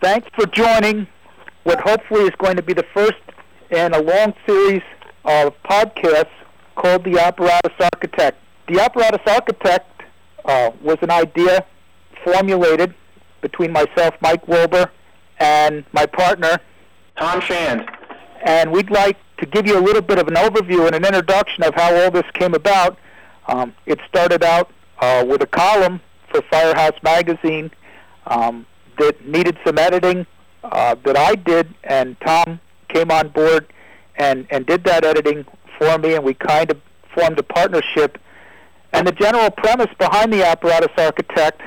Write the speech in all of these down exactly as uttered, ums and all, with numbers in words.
Thanks for joining what hopefully is going to be the first in a long series of podcasts called The Apparatus Architect. The Apparatus Architect uh, was an idea formulated between myself, Mike Wilbur, and my partner, Tom Shand. And we'd like to give you a little bit of an overview and an introduction of how all this came about. Um, it started out uh, with a column for Firehouse Magazine um, that needed some editing uh, that I did, and Tom came on board and, and did that editing for me, and we kind of formed a partnership. And the general premise behind the Apparatus Architect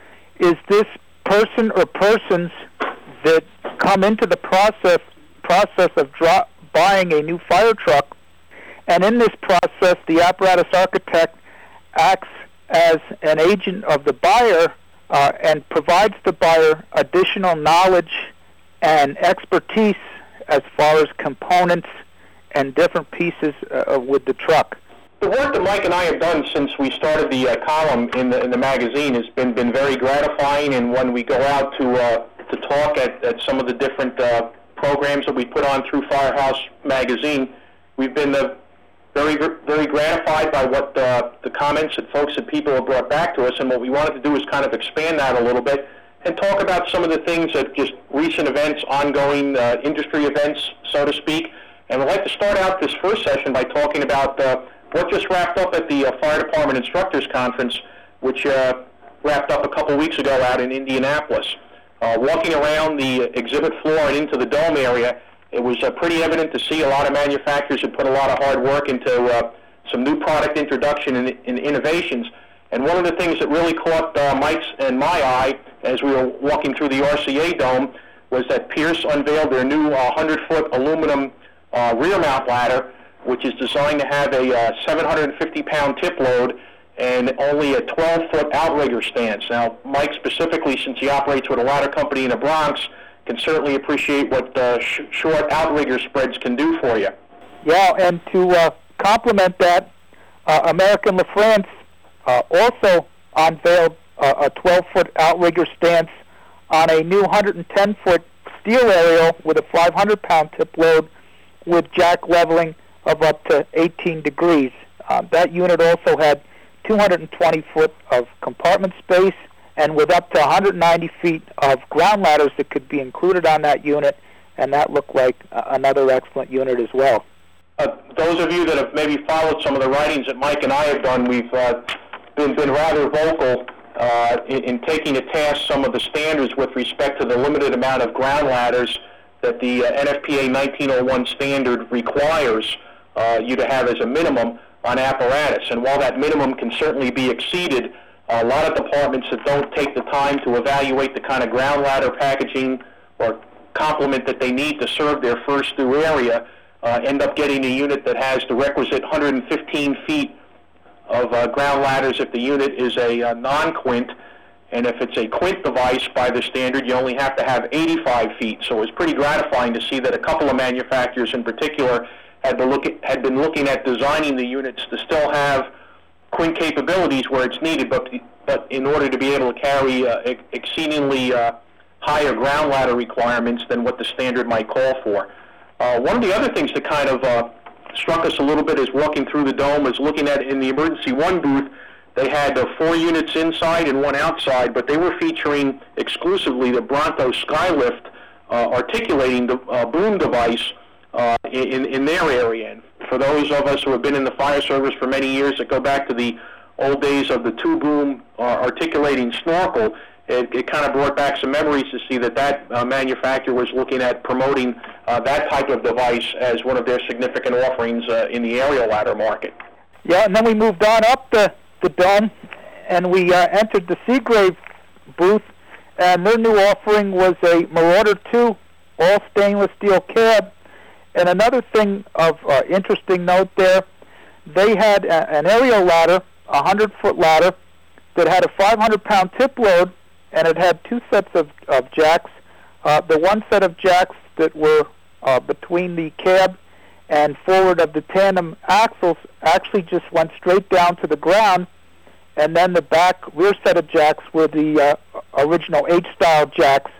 is this person or persons that come into the process process of dro- buying a new fire truck, and in this process the Apparatus Architect acts as an agent of the buyer uh, and provides the buyer additional knowledge and expertise as far as components and different pieces uh, with the truck. The work that Mike and I have done since we started the uh, column in the, in the magazine has been, been very gratifying, and when we go out to uh, to talk at, at some of the different uh, programs that we put on through Firehouse Magazine, we've been uh, very very gratified by what uh, the comments that folks and people have brought back to us, and what we wanted to do is kind of expand that a little bit and talk about some of the things that just recent events, ongoing uh, industry events, so to speak. And I'd like to start out this first session by talking about uh, what just wrapped up at the uh, Fire Department Instructors Conference, which uh, wrapped up a couple weeks ago out in Indianapolis. Uh, walking around the exhibit floor and into the dome area, it was uh, pretty evident to see a lot of manufacturers had put a lot of hard work into uh, some new product introduction and, and innovations. And one of the things that really caught uh, Mike's and my eye as we were walking through the R C A dome was that Pierce unveiled their new uh, one hundred foot aluminum uh, rear mount ladder, which is designed to have a uh, seven hundred fifty pound tip load and only a twelve foot outrigger stance. Now, Mike specifically, since he operates with a ladder company in the Bronx, can certainly appreciate what uh, sh- short outrigger spreads can do for you. Yeah, and to uh, complement that, uh, American LaFrance uh, also unveiled uh, a twelve foot outrigger stance on a new one hundred ten foot steel aerial with a five hundred pound tip load with jack leveling of up to eighteen degrees. Uh, that unit also had two hundred twenty foot of compartment space, and with up to one hundred ninety feet of ground ladders that could be included on that unit, and that looked like uh, another excellent unit as well. Uh, those of you that have maybe followed some of the writings that Mike and I have done, we've uh, been, been rather vocal uh, in, in taking to task some of the standards with respect to the limited amount of ground ladders that the uh, N F P A nineteen oh one standard requires uh, you to have as a minimum on apparatus. And while that minimum can certainly be exceeded, a lot of departments that don't take the time to evaluate the kind of ground ladder packaging or complement that they need to serve their first through area uh, end up getting a unit that has the requisite one hundred fifteen feet of uh, ground ladders if the unit is a uh, non-quint, and if it's a quint device by the standard, you only have to have eighty-five feet. So it was pretty gratifying to see that a couple of manufacturers in particular had been, look at, had been looking at designing the units to still have quint capabilities where it's needed, but but in order to be able to carry uh, ex- exceedingly uh, higher ground ladder requirements than what the standard might call for. Uh, one of the other things that kind of uh, struck us a little bit as walking through the dome is looking at in the Emergency One booth, they had uh, four units inside and one outside, but they were featuring exclusively the Bronto Skylift uh, articulating the, uh, boom device uh, in, in their area. And for those of us who have been in the fire service for many years that go back to the old days of the two-boom uh, articulating snorkel, it, it kind of brought back some memories to see that that uh, manufacturer was looking at promoting uh, that type of device as one of their significant offerings uh, in the aerial ladder market. Yeah, and then we moved on up the, the dome, and we uh, entered the Seagrave booth, and their new offering was a Marauder two all stainless steel cab. And another thing of uh, interesting note there, they had a, an aerial ladder, a one hundred foot ladder, that had a five hundred pound tip load, and it had two sets of, of jacks. Uh, the one set of jacks that were uh, between the cab and forward of the tandem axles actually just went straight down to the ground, and then the back rear set of jacks were the uh, original H-style jacks,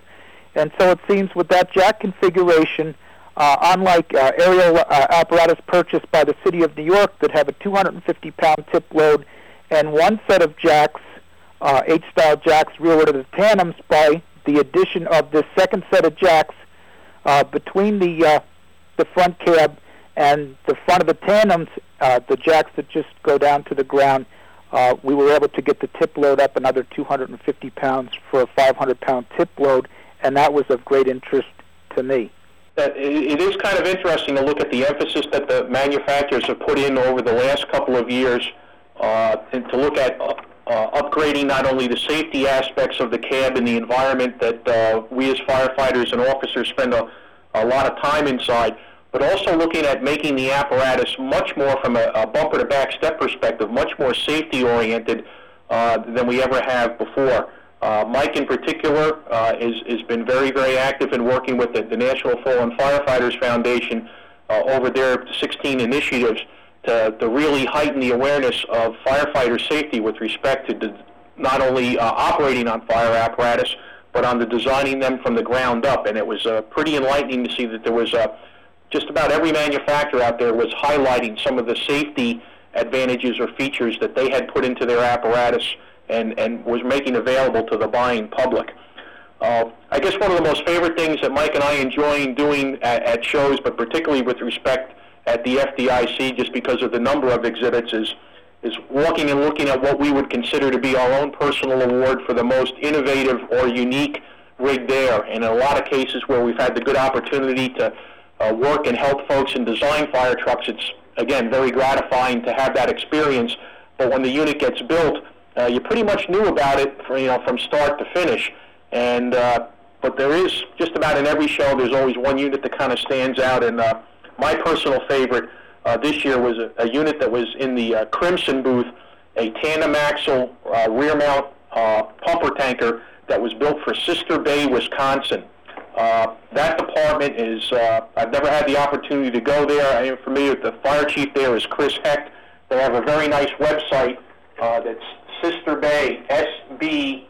And so it seems with that jack configuration, uh, unlike uh, aerial uh, apparatus purchased by the City of New York that have a two hundred fifty pound tip load and one set of jacks, uh, H-style jacks rearward of the tandems, by the addition of this second set of jacks uh, between the uh, the front cab and the front of the tandems, uh, the jacks that just go down to the ground, uh, we were able to get the tip load up another two hundred fifty pounds for a five hundred pound tip load, and that was of great interest to me. It is kind of interesting to look at the emphasis that the manufacturers have put in over the last couple of years uh, and to look at uh, uh, upgrading not only the safety aspects of the cab and the environment that uh, we as firefighters and officers spend a, a lot of time inside, but also looking at making the apparatus much more from a, a bumper-to-back step perspective, much more safety-oriented uh, than we ever have before. Uh, Mike, in particular, uh, is, has been very, very active in working with the, the National Fallen Firefighters Foundation uh, over their sixteen initiatives to, to really heighten the awareness of firefighter safety with respect to de- not only uh, operating on fire apparatus, but on the designing them from the ground up. And it was uh, pretty enlightening to see that there was uh, just about every manufacturer out there was highlighting some of the safety advantages or features that they had put into their apparatus and, and was making available to the buying public. Uh, I guess one of the most favorite things that Mike and I enjoy doing at, at shows, but particularly with respect at the F D I C, just because of the number of exhibits, is, is walking and looking at what we would consider to be our own personal award for the most innovative or unique rigged air. And in a lot of cases where we've had the good opportunity to uh, work and help folks and design fire trucks, it's, again, very gratifying to have that experience. But when the unit gets built, Uh, you pretty much knew about it, for, you know, from start to finish, and uh, but there is just about in every show there's always one unit that kind of stands out. And uh, my personal favorite uh, this year was a, a unit that was in the uh, Crimson booth, a tandem axle uh, rear mount uh, pumper tanker that was built for Sister Bay, Wisconsin. Uh, that department is uh, I've never had the opportunity to go there. I am familiar with the fire chief there is Chris Hecht. They have a very nice website uh, that's Sister Bay, S B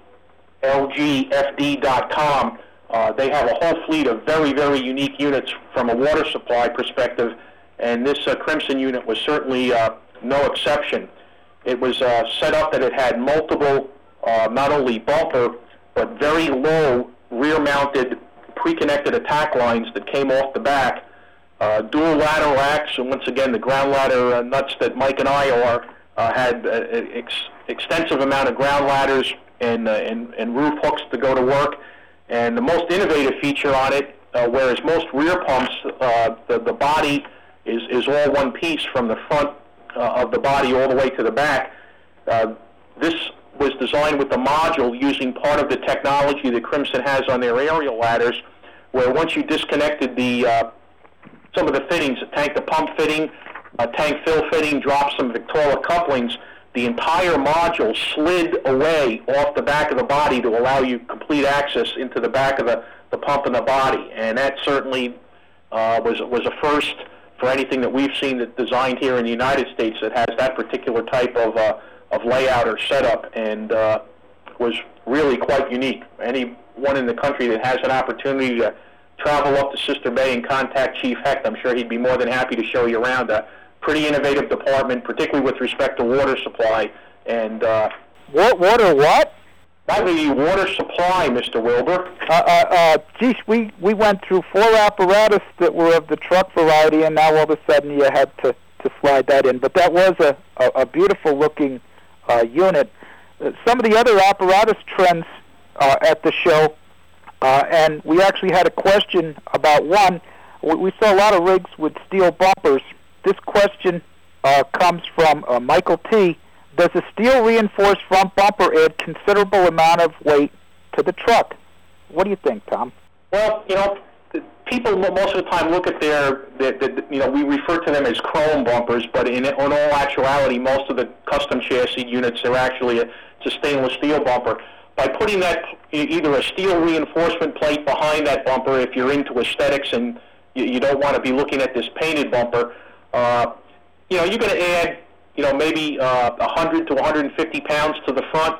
L G F D dot com. Uh, they have a whole fleet of very, very unique units from a water supply perspective, and this uh, Crimson unit was certainly uh, no exception. It was uh, set up that it had multiple, uh, not only bumper, but very low rear-mounted pre-connected attack lines that came off the back, uh, dual ladder racks, and once again, the ground ladder uh, nuts that Mike and I are uh, had uh, ex- extensive amount of ground ladders and, uh, and, and roof hooks to go to work. And the most innovative feature on it, uh, whereas most rear pumps, uh, the, the body is, is all one piece from the front uh, of the body all the way to the back, uh, this was designed with the module using part of the technology that Crimson has on their aerial ladders, where once you disconnected the uh, some of the fittings, the tank to pump fitting, a tank fill fitting, dropped some Victrola couplings, the entire module slid away off the back of the body to allow you complete access into the back of the, the pump and the body. And that certainly uh, was was a first for anything that we've seen that designed here in the United States that has that particular type of uh, of layout or setup, and uh, was really quite unique. Anyone in the country that has an opportunity to travel up to Sister Bay and contact Chief Hecht, I'm sure he'd be more than happy to show you around. Uh, pretty innovative department, particularly with respect to water supply. And uh, what water what? That would be water supply, Mister Wilbur. Uh, uh, uh, geez, we, we went through four apparatus that were of the truck variety, and now all of a sudden you had to, to slide that in. But that was a, a, a beautiful-looking uh, unit. Uh, some of the other apparatus trends uh, at the show, uh, and we actually had a question about one. We, we saw a lot of rigs with steel bumpers. This question uh, comes from uh, Michael T. Does a steel reinforced front bumper add considerable amount of weight to the truck? What do you think, Tom? Well, you know, people most of the time look at their, their, their you know, we refer to them as chrome bumpers, but in, in all actuality, most of the custom chassis units, they're actually a, it's a stainless steel bumper. By putting that, either a steel reinforcement plate behind that bumper, if you're into aesthetics and you, you don't want to be looking at this painted bumper, Uh, you know, you're going to add, you know, maybe uh, one hundred to one hundred fifty pounds to the front.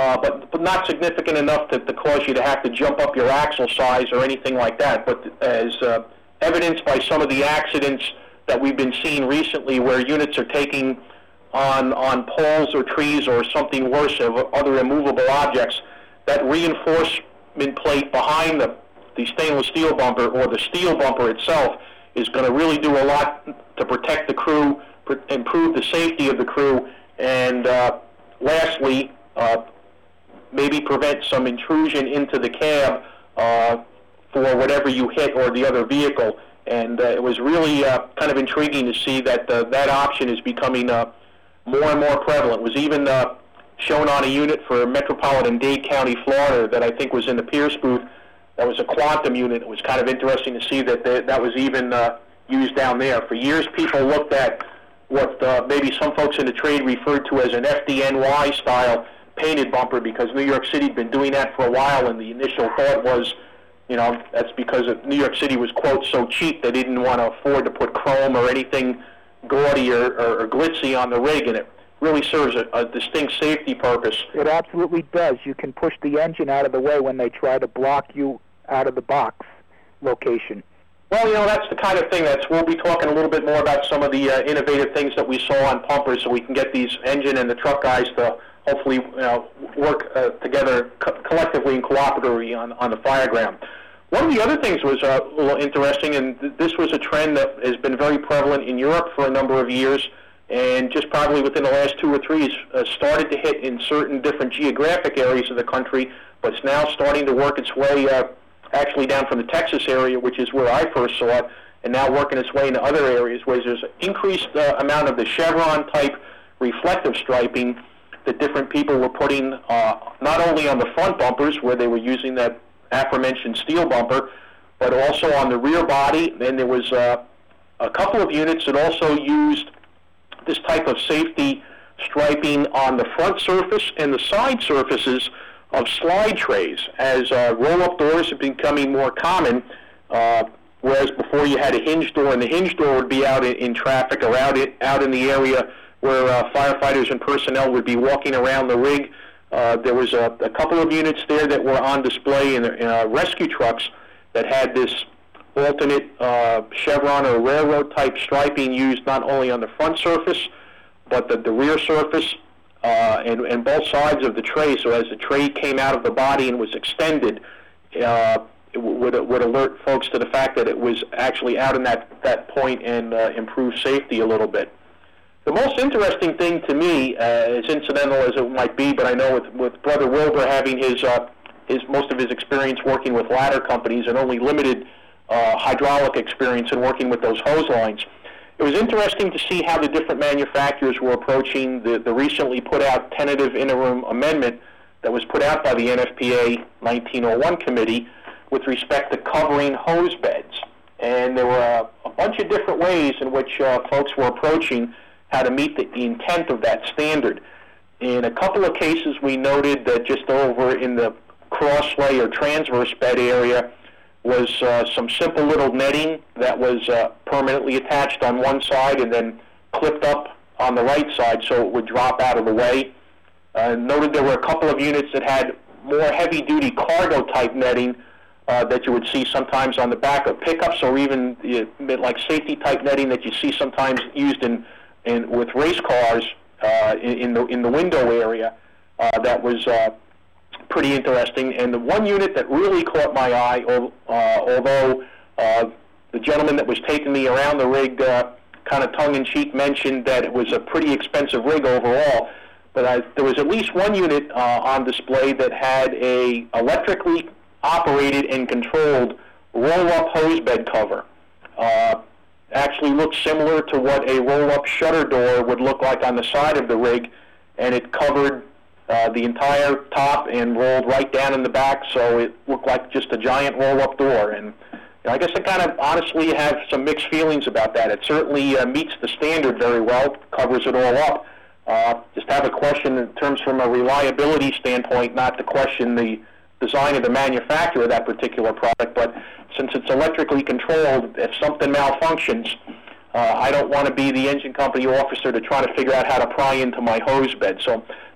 uh, but, but not significant enough to, to cause you to have to jump up your axle size or anything like that. But as uh, evidenced by some of the accidents that we've been seeing recently where units are taking on, on poles or trees or something worse, of other immovable objects, that reinforcement plate behind the, the stainless steel bumper or the steel bumper itself is going to really do a lot to protect the crew, pr- improve the safety of the crew, and uh, lastly, uh, maybe prevent some intrusion into the cab uh, for whatever you hit or the other vehicle. And uh, it was really uh, kind of intriguing to see that uh, that option is becoming uh, more and more prevalent. It was even uh, shown on a unit for Metropolitan Dade County, Florida, that I think was in the Pierce booth. That was a Quantum unit. It was kind of interesting to see that they, that was even uh, used down there. For years, people looked at what uh, maybe some folks in the trade referred to as an F D N Y-style painted bumper, because New York City had been doing that for a while, and the initial thought was, you know, that's because New York City was, quote, so cheap they didn't want to afford to put chrome or anything gaudy or, or, or glitzy on the rig, and it really serves a, a distinct safety purpose. It absolutely does. You can push the engine out of the way when they try to block you out of the box location. Well, you know, that's the kind of thing that's, we'll be talking a little bit more about some of the uh, innovative things that we saw on pumpers, so we can get these engine and the truck guys to hopefully, you know, work uh, together co- collectively and cooperatively on, on the fire ground. One of the other things was uh, a little interesting, and th- this was a trend that has been very prevalent in Europe for a number of years, and just probably within the last two or three has uh, started to hit in certain different geographic areas of the country, but it's now starting to work its way uh, actually down from the Texas area, which is where I first saw it, and now working its way into other areas where there's an increased uh, amount of the chevron-type reflective striping that different people were putting uh, not only on the front bumpers, where they were using that aforementioned steel bumper, but also on the rear body. And there was uh, a couple of units that also used this type of safety striping on the front surface and the side surfaces of slide trays, as uh, roll-up doors have been becoming more common, uh, whereas before you had a hinge door, and the hinge door would be out in, in traffic or out in, out in the area where uh, firefighters and personnel would be walking around the rig. Uh, there was a, a couple of units there that were on display in, in uh, rescue trucks that had this alternate uh, chevron or railroad type striping used not only on the front surface, but the, the rear surface uh, and, and both sides of the tray. So as the tray came out of the body and was extended, uh, it would, would alert folks to the fact that it was actually out in that, that point and uh, improve safety a little bit. The most interesting thing to me, uh, as incidental as it might be, but I know with, with Brother Wilbur having his, uh, his most of his experience working with ladder companies and only limited uh, hydraulic experience in working with those hose lines, it was interesting to see how the different manufacturers were approaching the, the recently put out tentative interim amendment that was put out by the N F P A nineteen oh one committee with respect to covering hose beds. And there were a, a bunch of different ways in which uh, folks were approaching how to meet the intent of that standard. In a couple of cases, we noted that just over in the cross-lay or transverse bed area was uh, some simple little netting that was uh, permanently attached on one side and then clipped up on the right side so it would drop out of the way. Uh, noted there were a couple of units that had more heavy-duty cargo-type netting uh, that you would see sometimes on the back of pickups, or even uh, like safety-type netting that you see sometimes used in And with race cars uh, in, in the in the window area. Uh, that was uh, pretty interesting. And the one unit that really caught my eye, uh, although uh, the gentleman that was taking me around the rig uh, kind of tongue-in-cheek mentioned that it was a pretty expensive rig overall, but I, there was at least one unit uh, on display that had a electrically operated and controlled roll-up hose bed cover. Uh, actually looked similar to what a roll-up shutter door would look like on the side of the rig, and it covered uh, the entire top and rolled right down in the back, so it looked like just a giant roll-up door. And you know, I guess I kind of honestly have some mixed feelings about that. It certainly uh, meets the standard very well, covers it all up. Uh, just have a question in terms from a reliability standpoint, not to question the design of the manufacturer of that particular product, but since it's electrically controlled, if something malfunctions, uh, I don't want to be the engine company officer to try to figure out how to pry into my hose bed. So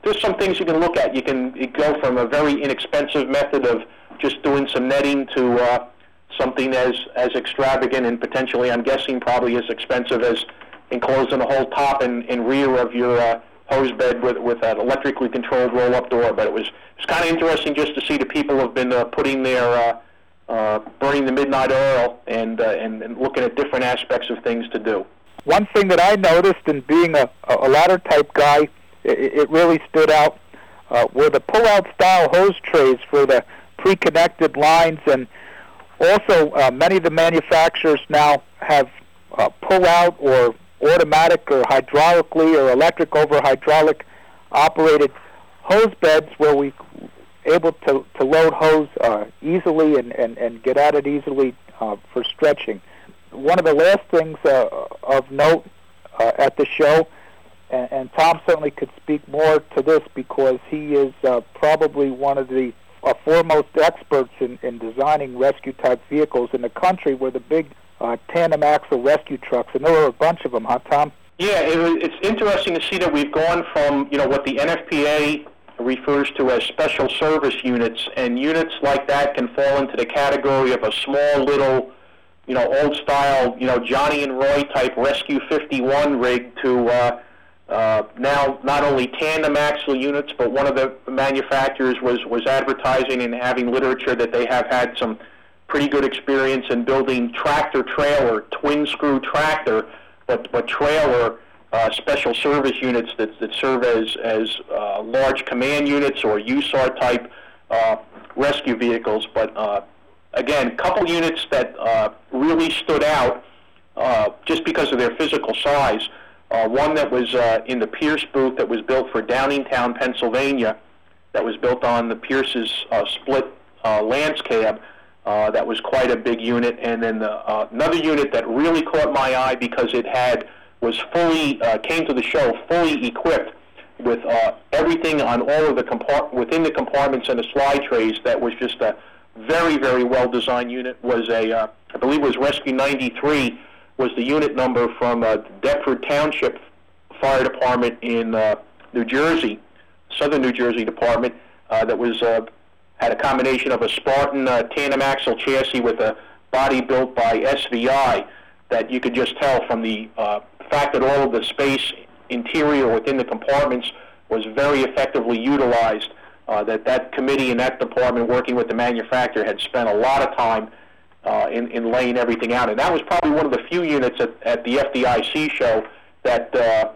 there's some things you can look at. You can you go from a very inexpensive method of just doing some netting to uh, something as, as extravagant and potentially, I'm guessing, probably as expensive as enclosing the whole top and, and rear of your uh, hose bed with, with an electrically controlled roll-up door. But it was, it's kind of interesting just to see the people have been uh, putting their, uh, uh, burning the midnight oil and, uh, and, and looking at different aspects of things to do. One thing that I noticed in being a, a ladder-type guy, it, it really stood out, uh, were the pull-out style hose trays for the pre-connected lines, and also uh, many of the manufacturers now have uh, pull-out or automatic or hydraulically or electric over hydraulic operated hose beds where we able to, to load hose uh, easily and, and, and get at it easily uh, for stretching. One of the last things uh, of note uh, at the show, and, and Tom certainly could speak more to this because he is uh, probably one of the uh, foremost experts in, in designing rescue-type vehicles in the country, were the big uh, tandem axle rescue trucks, and there were a bunch of them, huh, Tom? Yeah, it, it's interesting to see that we've gone from, you know, what the N F P A refers to as special service units, and units like that can fall into the category of a small little, you know, old-style, you know, Johnny and Roy type Rescue fifty-one rig to uh, uh, now not only tandem axle units, but one of the manufacturers was, was advertising and having literature that they have had some pretty good experience in building tractor-trailer, twin-screw tractor, but, but trailer uh, special service units that, that serve as, as uh, large command units or U S A R type uh, rescue vehicles. But uh, again, a couple units that uh, really stood out uh, just because of their physical size. Uh, one that was uh, in the Pierce booth that was built for Downingtown, Pennsylvania, that was built on the Pierce's uh, split uh, Lance cab. Uh, that was quite a big unit. And then the, uh, another unit that really caught my eye because it had was fully uh, came to the show fully equipped with uh, everything on all of the compart- within the compartments and the slide trays. That was just a very, very well-designed unit. Was a, uh, I believe it was Rescue ninety-three, was the unit number from uh, Deptford Township Fire Department in uh, New Jersey, Southern New Jersey Department, uh, that was uh, had a combination of a Spartan uh, tandem axle chassis with a body built by S V I that you could just tell from the uh, fact that all of the space interior within the compartments was very effectively utilized. Uh, that that committee and that department working with the manufacturer had spent a lot of time uh, in, in laying everything out. And that was probably one of the few units at, at the F D I C show that uh,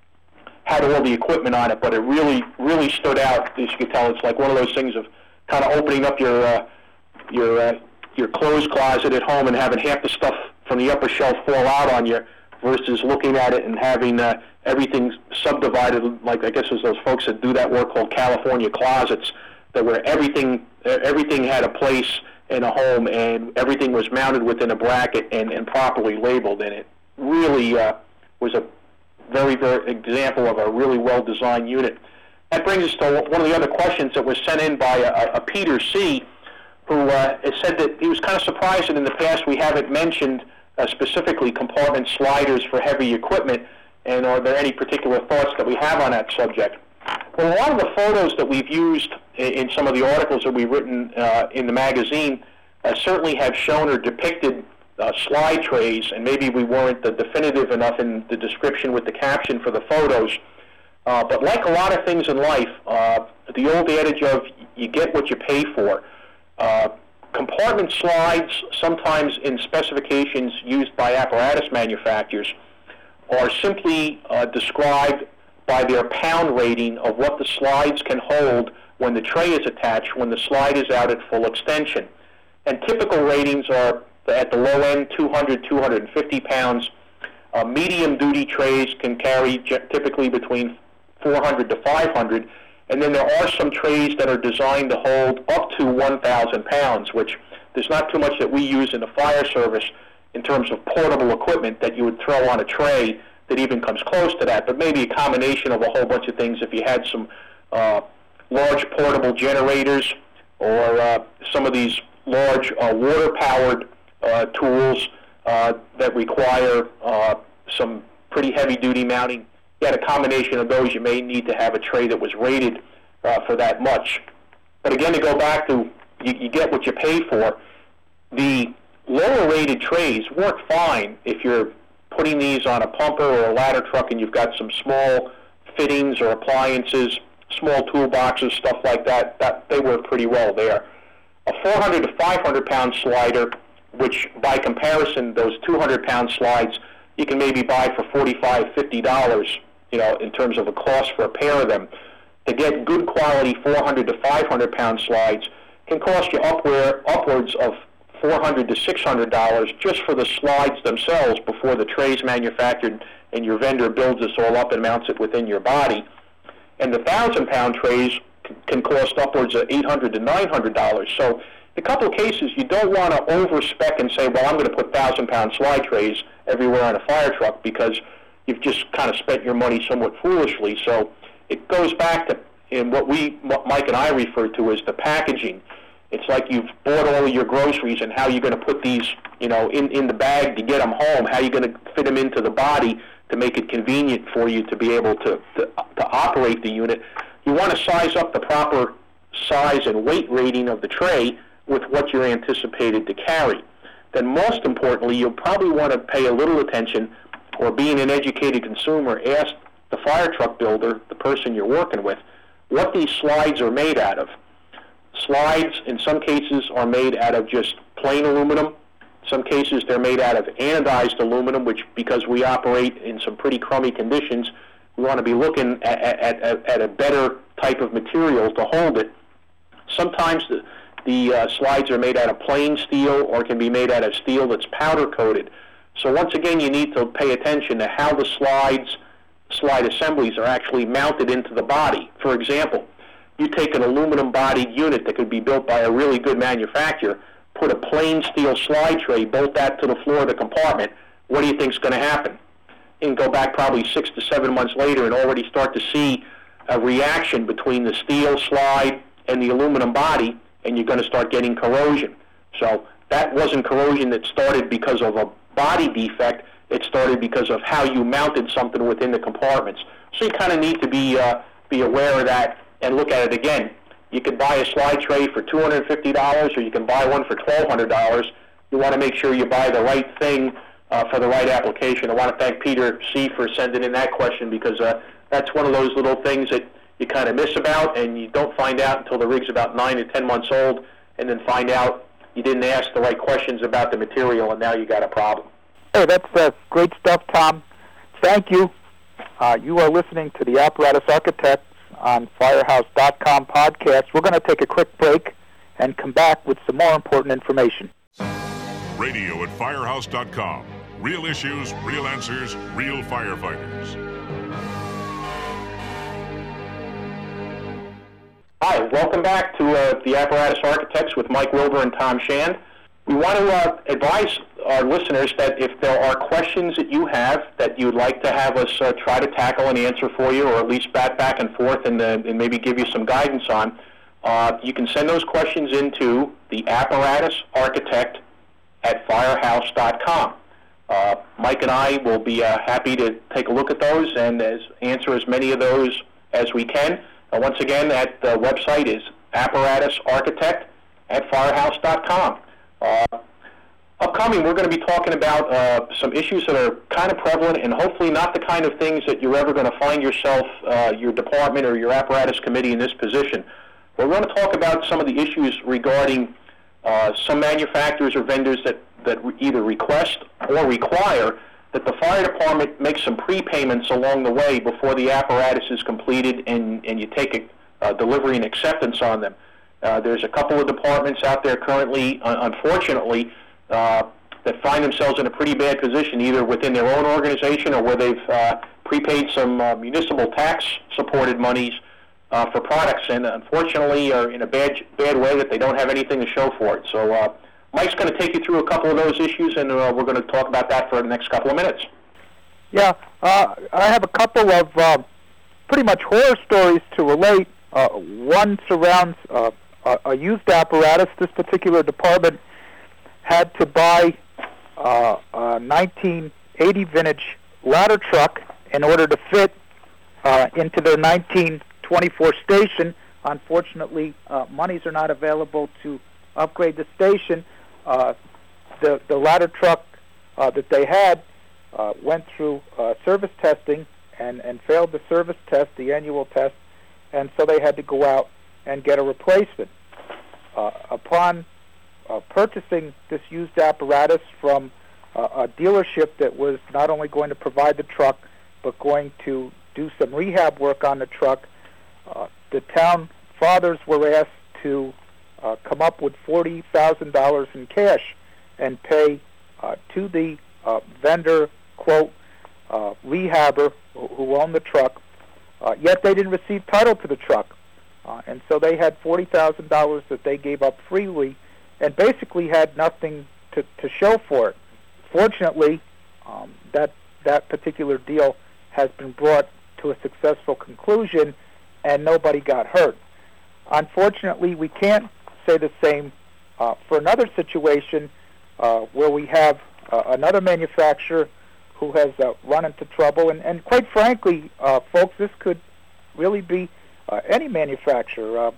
had all the equipment on it, but it really, really stood out. As you can tell, it's like one of those things of kind of opening up your uh, your uh, your clothes closet at home and having half the stuff from the upper shelf fall out on you, versus looking at it and having uh, everything subdivided, like I guess it was those folks that do that work called California closets, that where everything everything had a place in a home and everything was mounted within a bracket and, and properly labeled. And it really uh, was a very, very example of a really well-designed unit. That brings us to one of the other questions that was sent in by a, a Peter C., who uh, said that he was kind of surprised that in the past we haven't mentioned uh, specifically compartment sliders for heavy equipment, and are there any particular thoughts that we have on that subject? Well, a lot of the photos that we've used in, in some of the articles that we've written uh, in the magazine uh, certainly have shown or depicted uh, slide trays, and maybe we weren't uh, definitive enough in the description with the caption for the photos. Uh, but like a lot of things in life, uh, the old adage of you get what you pay for. Uh, compartment slides, sometimes in specifications used by apparatus manufacturers, are simply uh, described by their pound rating of what the slides can hold when the tray is attached, when the slide is out at full extension. And typical ratings are, at the low end, two hundred, two hundred fifty pounds. Uh, medium-duty trays can carry typically between four hundred to five hundred, and then there are some trays that are designed to hold up to one thousand pounds, which there's not too much that we use in the fire service in terms of portable equipment that you would throw on a tray that even comes close to that, but maybe a combination of a whole bunch of things. If you had some uh, large portable generators, or uh, some of these large uh, water-powered uh, tools uh, that require uh, some pretty heavy-duty mounting you had a combination of those, you may need to have a tray that was rated uh, for that much. But again, to go back to you, you get what you pay for, the lower rated trays work fine if you're putting these on a pumper or a ladder truck and you've got some small fittings or appliances, small toolboxes, stuff like that, that they work pretty well there. A four hundred to five hundred pound slider, which by comparison, those two hundred pound slides, you can maybe buy for forty-five dollars, fifty dollars, you know, in terms of a cost for a pair of them. To get good quality four hundred to five hundred pound slides can cost you upward, upwards of four hundred to six hundred dollars just for the slides themselves before the tray's manufactured and your vendor builds this all up and mounts it within your body. And the one thousand pound trays can cost upwards of eight hundred to nine hundred dollars. So in a couple of cases, you don't want to over-spec and say, well, I'm going to put one thousand pound slide trays everywhere on a fire truck because you've just kind of spent your money somewhat foolishly. So it goes back to in what we, what Mike and I refer to as the packaging. It's like you've bought all of your groceries and how you're going to put these, you know, in, in the bag to get them home, how you're going to fit them into the body to make it convenient for you to be able to, to, to operate the unit. You want to size up the proper size and weight rating of the tray with what you're anticipated to carry. Then most importantly, you'll probably want to pay a little attention, or being an educated consumer, ask the fire truck builder, the person you're working with, what these slides are made out of. Slides, in some cases, are made out of just plain aluminum. In some cases, they're made out of anodized aluminum, which, because we operate in some pretty crummy conditions, we want to be looking at, at, at, at a better type of material to hold it. Sometimes the, the uh, slides are made out of plain steel or can be made out of steel that's powder-coated. So once again, you need to pay attention to how the slides, slide assemblies are actually mounted into the body. For example, you take an aluminum-bodied unit that could be built by a really good manufacturer, put a plain steel slide tray, bolt that to the floor of the compartment, what do you think is going to happen? You can go back probably six to seven months later and already start to see a reaction between the steel slide and the aluminum body, and you're going to start getting corrosion. So that wasn't corrosion that started because of a body defect. It started because of how you mounted something within the compartments. So you kind of need to be uh, be aware of that and look at it again. You could buy a slide tray for two hundred fifty dollars, or you can buy one for twelve hundred dollars. You want to make sure you buy the right thing uh, for the right application. I want to thank Peter C. for sending in that question, because uh, that's one of those little things that you kind of miss about, and you don't find out until the rig's about nine to ten months old, and then find out you didn't ask the right questions about the material, and now you got a problem. Hey, that's uh, great stuff, Tom. Thank you. Uh, you are listening to the Apparatus Architects on Firehouse dot com podcast. We're going to take a quick break and come back with some more important information. Radio at Firehouse dot com. Real issues, real answers, real firefighters. Hi, welcome back to uh, the Apparatus Architects with Mike Wilbur and Tom Shand. We want to uh, advise our listeners that if there are questions that you have that you'd like to have us uh, try to tackle and answer for you, or at least bat back and forth and, uh, and maybe give you some guidance on, uh, you can send those questions into the Apparatus Architect at Firehouse dot com. Uh, Mike and I will be uh, happy to take a look at those and as, answer as many of those as we can. Uh, once again, that uh, website is Apparatus Architect at Firehouse dot com. Uh, upcoming, we're going to be talking about uh, some issues that are kind of prevalent and hopefully not the kind of things that you're ever going to find yourself, uh, your department or your apparatus committee in this position. We're going to talk about some of the issues regarding uh, some manufacturers or vendors that, that either request or require that the fire department make some prepayments along the way before the apparatus is completed and, and you take a uh, delivery and acceptance on them. Uh, there's a couple of departments out there currently, uh, unfortunately, uh, that find themselves in a pretty bad position, either within their own organization or where they've uh, prepaid some uh, municipal tax-supported monies uh, for products, and unfortunately are in a bad bad way that they don't have anything to show for it. So uh, Mike's going to take you through a couple of those issues, and uh, we're going to talk about that for the next couple of minutes. Yeah, uh, I have a couple of uh, pretty much horror stories to relate. Uh, one surrounds uh, a, a used apparatus. This particular department had to buy uh, a nineteen eighty vintage ladder truck in order to fit uh, into their nineteen twenty-four station. Unfortunately, uh, monies are not available to upgrade the station. Uh, the the ladder truck uh, that they had uh, went through uh, service testing and, and failed the service test, the annual test, and so they had to go out and get a replacement. Uh, upon uh, purchasing this used apparatus from uh, a dealership that was not only going to provide the truck, but going to do some rehab work on the truck, uh, the town fathers were asked to uh, come up with forty thousand dollars in cash and pay uh, to the uh, vendor, quote, uh, rehabber who owned the truck, uh, yet they didn't receive title to the truck. Uh, and so they had forty thousand dollars that they gave up freely and basically had nothing to, to show for it. Fortunately, um, that that particular deal has been brought to a successful conclusion and nobody got hurt. Unfortunately, we can't say the same uh, for another situation uh, where we have uh, another manufacturer who has uh, run into trouble. And, and quite frankly, uh, folks, this could really be Uh, any manufacturer, uh,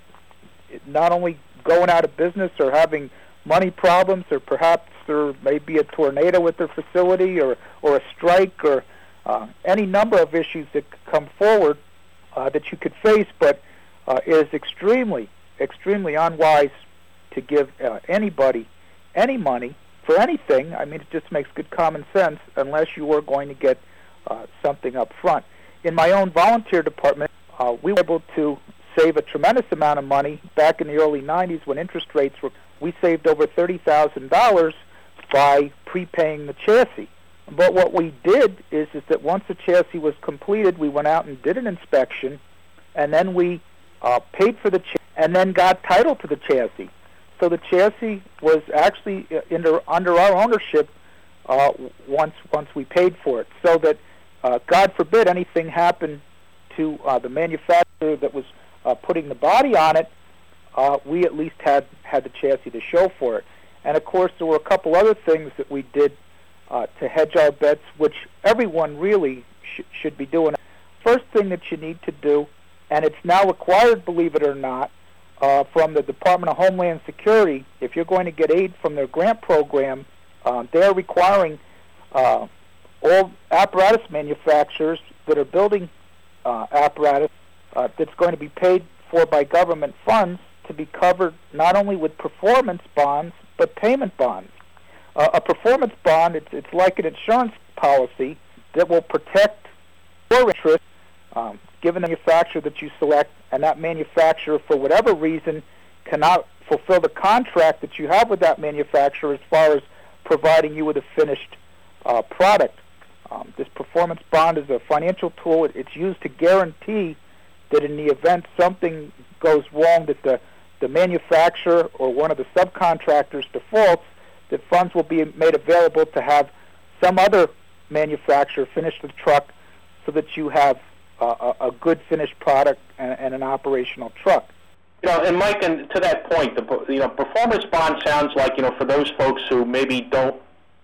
not only going out of business or having money problems, or perhaps there may be a tornado with their facility, or, or a strike, or uh, any number of issues that could come forward uh, that you could face, but uh, it is extremely, extremely unwise to give uh, anybody any money for anything. I mean, it just makes good common sense unless you are going to get uh, something up front. In my own volunteer department, Uh, we were able to save a tremendous amount of money back in the early nineties when interest rates were. We saved over thirty thousand dollars by prepaying the chassis. But what we did is, is that once the chassis was completed, we went out and did an inspection, and then we uh, paid for the chassis, and then got title to the chassis. So the chassis was actually under, under our ownership uh, once once we paid for it. So that, uh, God forbid, anything happened to uh, the manufacturer that was uh, putting the body on it, uh, we at least had, had the chassis to show for it. And of course, there were a couple other things that we did uh, to hedge our bets, which everyone really sh- should be doing. First thing that you need to do, and it's now required, believe it or not, uh, from the Department of Homeland Security, if you're going to get aid from their grant program, uh, they're requiring uh, all apparatus manufacturers that are building Uh, apparatus uh, that's going to be paid for by government funds to be covered not only with performance bonds but payment bonds. Uh, a performance bond, it's, it's like an insurance policy that will protect your interest um, given the manufacturer that you select, and that manufacturer, for whatever reason, cannot fulfill the contract that you have with that manufacturer as far as providing you with a finished uh, product. Um, this performance bond is a financial tool. It's used to guarantee that in the event something goes wrong, that the, the manufacturer or one of the subcontractors defaults, that funds will be made available to have some other manufacturer finish the truck so that you have uh, a, a good finished product and, and an operational truck. You know, and Mike, and to that point, the you know performance bond sounds like, you know, for those folks who maybe don't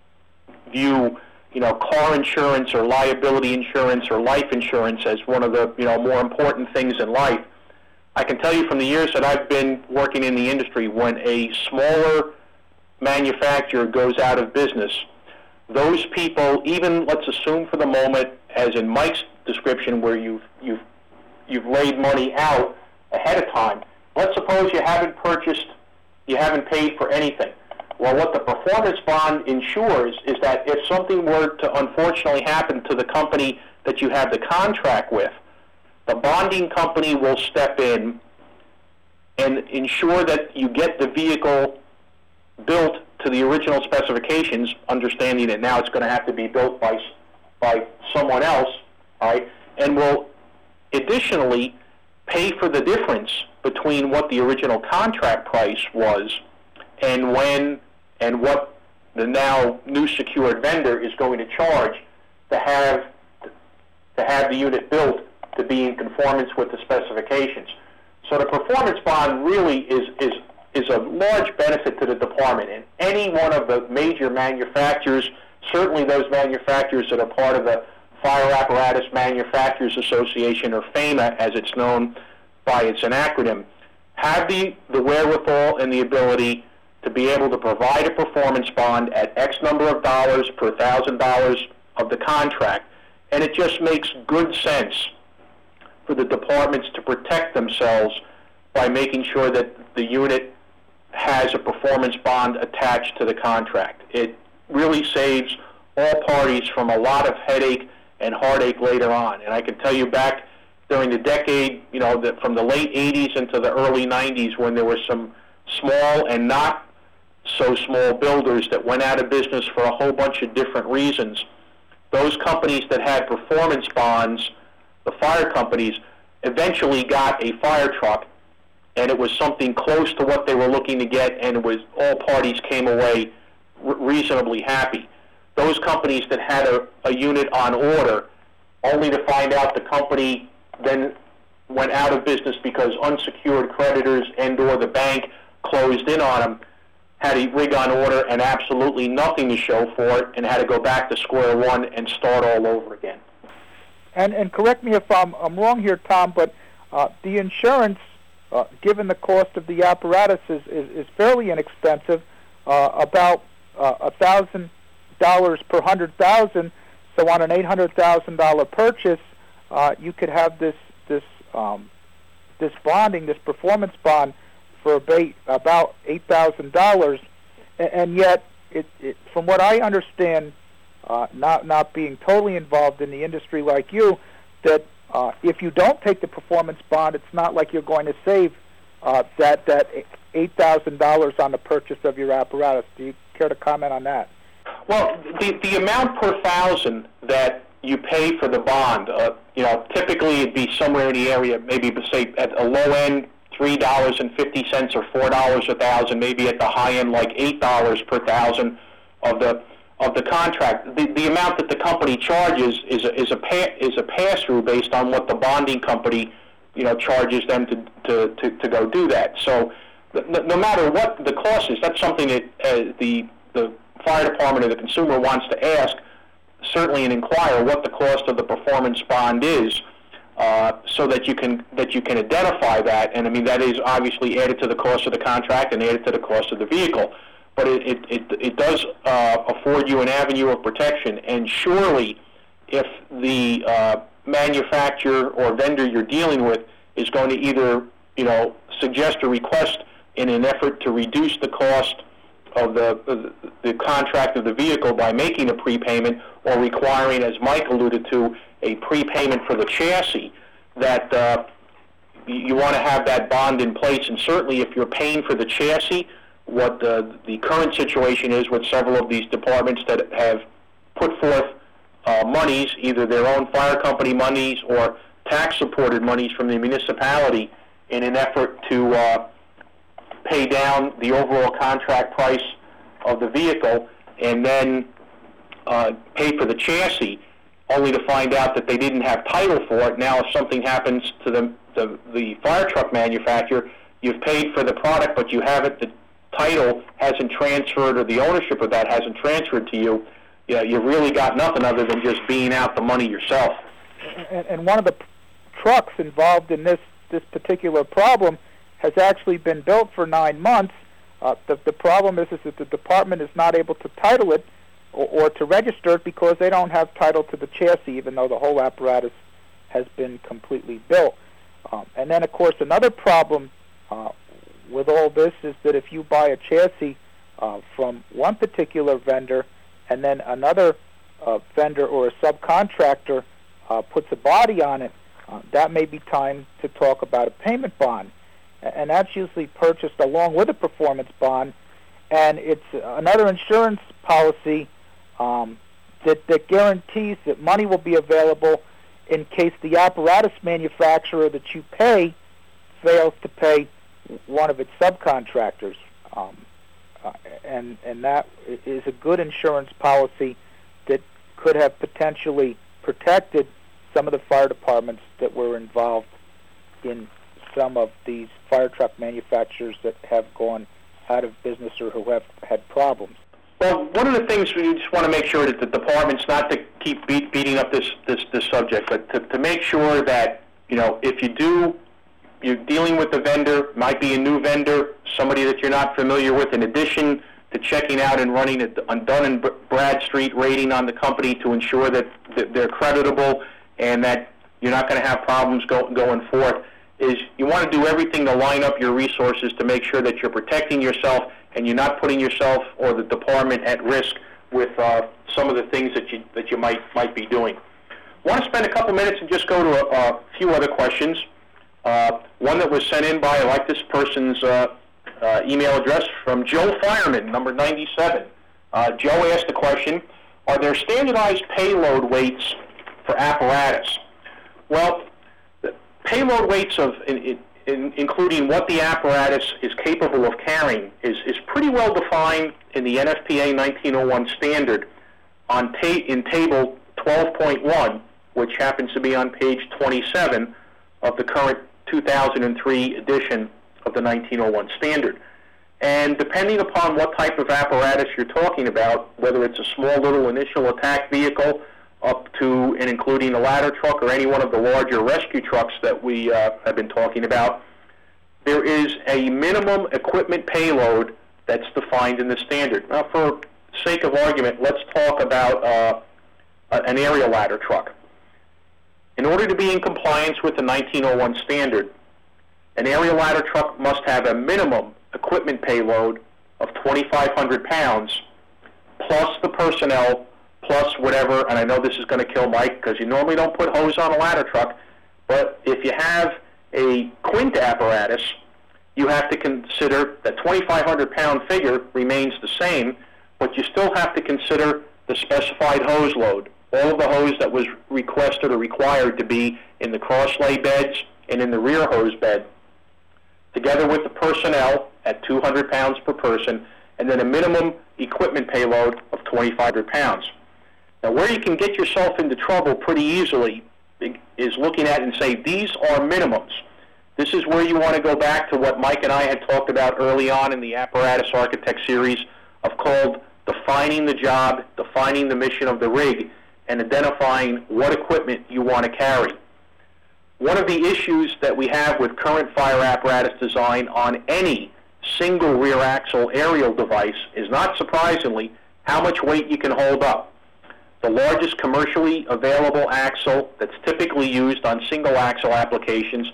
view, you know, car insurance or liability insurance or life insurance as one of the, you know, more important things in life. I can tell you from the years that I've been working in the industry, when a smaller manufacturer goes out of business, those people, even let's assume for the moment, as in Mike's description, where you've you've you've laid money out ahead of time. Let's suppose you haven't purchased, you haven't paid for anything. Well, what the performance bond ensures is that if something were to unfortunately happen to the company that you have the contract with, the bonding company will step in and ensure that you get the vehicle built to the original specifications, understanding that now it's going to have to be built by by someone else, all right, and will additionally pay for the difference between what the original contract price was and when and what the now new secured vendor is going to charge to have to have the unit built to be in conformance with the specifications. So the performance bond really is is is a large benefit to the department, and any one of the major manufacturers, certainly those manufacturers that are part of the Fire Apparatus Manufacturers Association, or FAMA as it's known by its an acronym, have the, the wherewithal and the ability to be able to provide a performance bond at X number of dollars per thousand dollars of the contract. And it just makes good sense for the departments to protect themselves by making sure that the unit has a performance bond attached to the contract. It really saves all parties from a lot of headache and heartache later on. And I can tell you back during the decade, you know, that from the late eighties into the early nineties, when there were some small and not so small builders that went out of business for a whole bunch of different reasons, those companies that had performance bonds, the fire companies, eventually got a fire truck, and it was something close to what they were looking to get, and it was all parties came away re- reasonably happy. Those companies that had a, a unit on order, only to find out the company then went out of business because unsecured creditors and or the bank closed in on them, had a rig on order and absolutely nothing to show for it, and had to go back to square one and start all over again. And and correct me if I'm, I'm wrong here, Tom, but uh, the insurance, uh, given the cost of the apparatus, is, is, is fairly inexpensive, uh, about uh, one thousand dollars per one hundred thousand dollars. So on an eight hundred thousand dollars purchase, uh, you could have this this um, this bonding, this performance bond, for about about eight thousand dollars, and yet, it, it, from what I understand, uh, not not being totally involved in the industry like you, that uh, if you don't take the performance bond, it's not like you're going to save uh, that that eight thousand dollars on the purchase of your apparatus. Do you care to comment on that? Well, the the amount per thousand that you pay for the bond, uh, you know, typically it'd be somewhere in the area, maybe say at a low end, three dollars and fifty cents or four dollars a thousand, maybe at the high end, like eight dollars per thousand of the of the contract. The the amount that the company charges is a, is a pa- is a pass through based on what the bonding company, you know, charges them to to, to, to go do that. So no, no matter what the cost is, that's something that uh, the the fire department or the consumer wants to ask, certainly, and inquire what the cost of the performance bond is. Uh, so that you can that you can identify that, and I mean that is obviously added to the cost of the contract and added to the cost of the vehicle, but it it, it, it does uh, afford you an avenue of protection. And surely, if the uh, manufacturer or vendor you're dealing with is going to either you know suggest or request in an effort to reduce the cost of the the, the contract of the vehicle by making a prepayment, or requiring, as Mike alluded to, a prepayment for the chassis, that uh, you want to have that bond in place. And certainly if you're paying for the chassis, what the, the current situation is with several of these departments that have put forth uh, monies, either their own fire company monies or tax-supported monies from the municipality, in an effort to uh, pay down the overall contract price of the vehicle and then uh, pay for the chassis, only to find out that they didn't have title for it. Now, if something happens to the, the the fire truck manufacturer, you've paid for the product, but you haven't, the title hasn't transferred, or the ownership of that hasn't transferred to you. You know, you've really got nothing other than just being out the money yourself. And, and one of the p- trucks involved in this, this particular problem has actually been built for nine months. Uh, the, the problem is, is that the department is not able to title it or, or to register it because they don't have title to the chassis, even though the whole apparatus has been completely built. Um, and then, of course, another problem uh, with all this is that if you buy a chassis uh, from one particular vendor and then another uh, vendor or a subcontractor uh, puts a body on it, uh, that may be time to talk about a payment bond. And that's usually purchased along with a performance bond, and it's another insurance policy um, that, that guarantees that money will be available in case the apparatus manufacturer that you pay fails to pay one of its subcontractors. Um, uh, and, and that is a good insurance policy that could have potentially protected some of the fire departments that were involved in some of these fire truck manufacturers that have gone out of business or who have had problems. Well, one of the things we just want to make sure that the department's not to keep beat, beating up this, this, this subject, but to, to make sure that, you know, if you do, you're dealing with a vendor, might be a new vendor, somebody that you're not familiar with, in addition to checking out and running a Dun and Bradstreet rating on the company to ensure that, that they're creditable and that you're not going to have problems go, going forth, is you want to do everything to line up your resources to make sure that you're protecting yourself and you're not putting yourself or the department at risk with uh, some of the things that you that you might might be doing. I want to spend a couple minutes and just go to a, a few other questions. Uh, one that was sent in by, I like this person's uh, uh, email address, from Joe Fireman, number ninety-seven. Uh, Joe asked the question, are there standardized payload weights for apparatus? Well, the payload weights of in, in, in, including what the apparatus is capable of carrying is, is pretty well defined in the N F P A nineteen oh one standard on ta in table twelve point one, which happens to be on page twenty-seven of the current two thousand three edition of the nineteen oh one standard. And depending upon what type of apparatus you're talking about, whether it's a small little initial attack vehicle up to and including a ladder truck or any one of the larger rescue trucks that we uh, have been talking about, there is a minimum equipment payload that's defined in the standard. Now, for sake of argument, let's talk about uh, an aerial ladder truck. In order to be in compliance with the nineteen oh one standard, an aerial ladder truck must have a minimum equipment payload of twenty-five hundred pounds, plus the personnel, plus whatever, and I know this is going to kill Mike because you normally don't put hose on a ladder truck, but if you have a quint apparatus, you have to consider that twenty-five hundred pound figure remains the same, but you still have to consider the specified hose load. All of the hose that was requested or required to be in the cross-lay beds and in the rear hose bed, together with the personnel at two hundred pounds per person, and then a minimum equipment payload of twenty-five hundred pounds. Now, where you can get yourself into trouble pretty easily is looking at and say, these are minimums. This is where you want to go back to what Mike and I had talked about early on in the Apparatus Architect series of called defining the job, defining the mission of the rig, and identifying what equipment you want to carry. One of the issues that we have with current fire apparatus design on any single rear axle aerial device is, not surprisingly, how much weight you can hold up. The largest commercially available axle that's typically used on single axle applications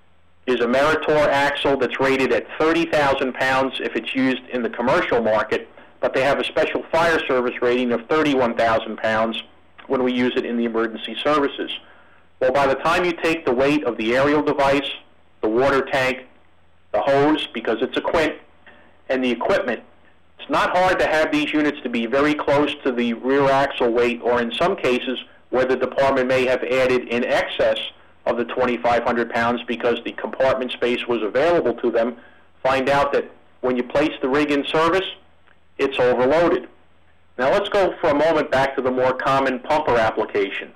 is a Meritor axle that's rated at thirty thousand pounds if it's used in the commercial market, but they have a special fire service rating of thirty-one thousand pounds when we use it in the emergency services. Well, by the time you take the weight of the aerial device, the water tank, the hose, because it's a quint, and the equipment, it's not hard to have these units to be very close to the rear axle weight, or in some cases where the department may have added in excess of the twenty-five hundred pounds because the compartment space was available to them, find out that when you place the rig in service, it's overloaded. Now let's go for a moment back to the more common pumper application.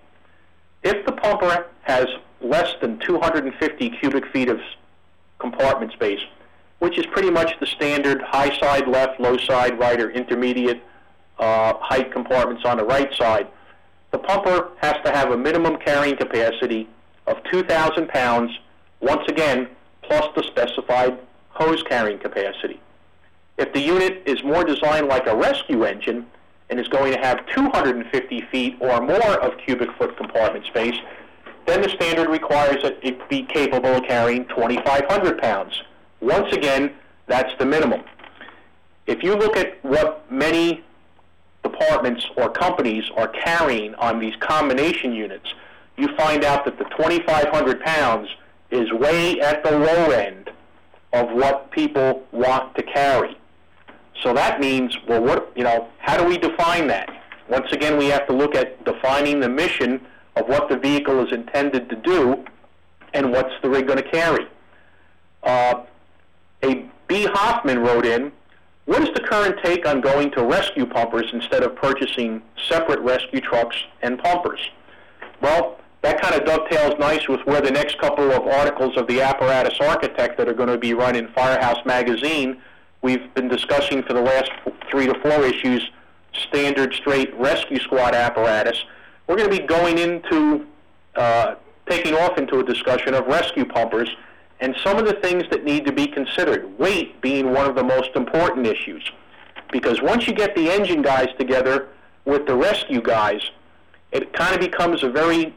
If the pumper has less than two hundred fifty cubic feet of compartment space, which is pretty much the standard high side left, low side right, or intermediate uh, height compartments on the right side, the pumper has to have a minimum carrying capacity of two thousand pounds, once again, plus the specified hose carrying capacity. If the unit is more designed like a rescue engine and is going to have two hundred fifty feet or more of cubic foot compartment space, then the standard requires that it be capable of carrying twenty-five hundred pounds. Once again, that's the minimum. If you look at what many departments or companies are carrying on these combination units, you find out that the twenty-five hundred pounds is way at the low end of what people want to carry. So that means, well, what, you know, how do we define that? Once again, we have to look at defining the mission of what the vehicle is intended to do and what's the rig going to carry. Uh, a B. Hoffman wrote in, what is the current take on going to rescue pumpers instead of purchasing separate rescue trucks and pumpers? Well, that kind of dovetails nice with where the next couple of articles of the Apparatus Architect that are going to be run in Firehouse Magazine, we've been discussing for the last three to four issues, standard straight rescue squad apparatus, we're going to be going into, uh, taking off into a discussion of rescue pumpers and some of the things that need to be considered, weight being one of the most important issues. Because once you get the engine guys together with the rescue guys, it kind of becomes a very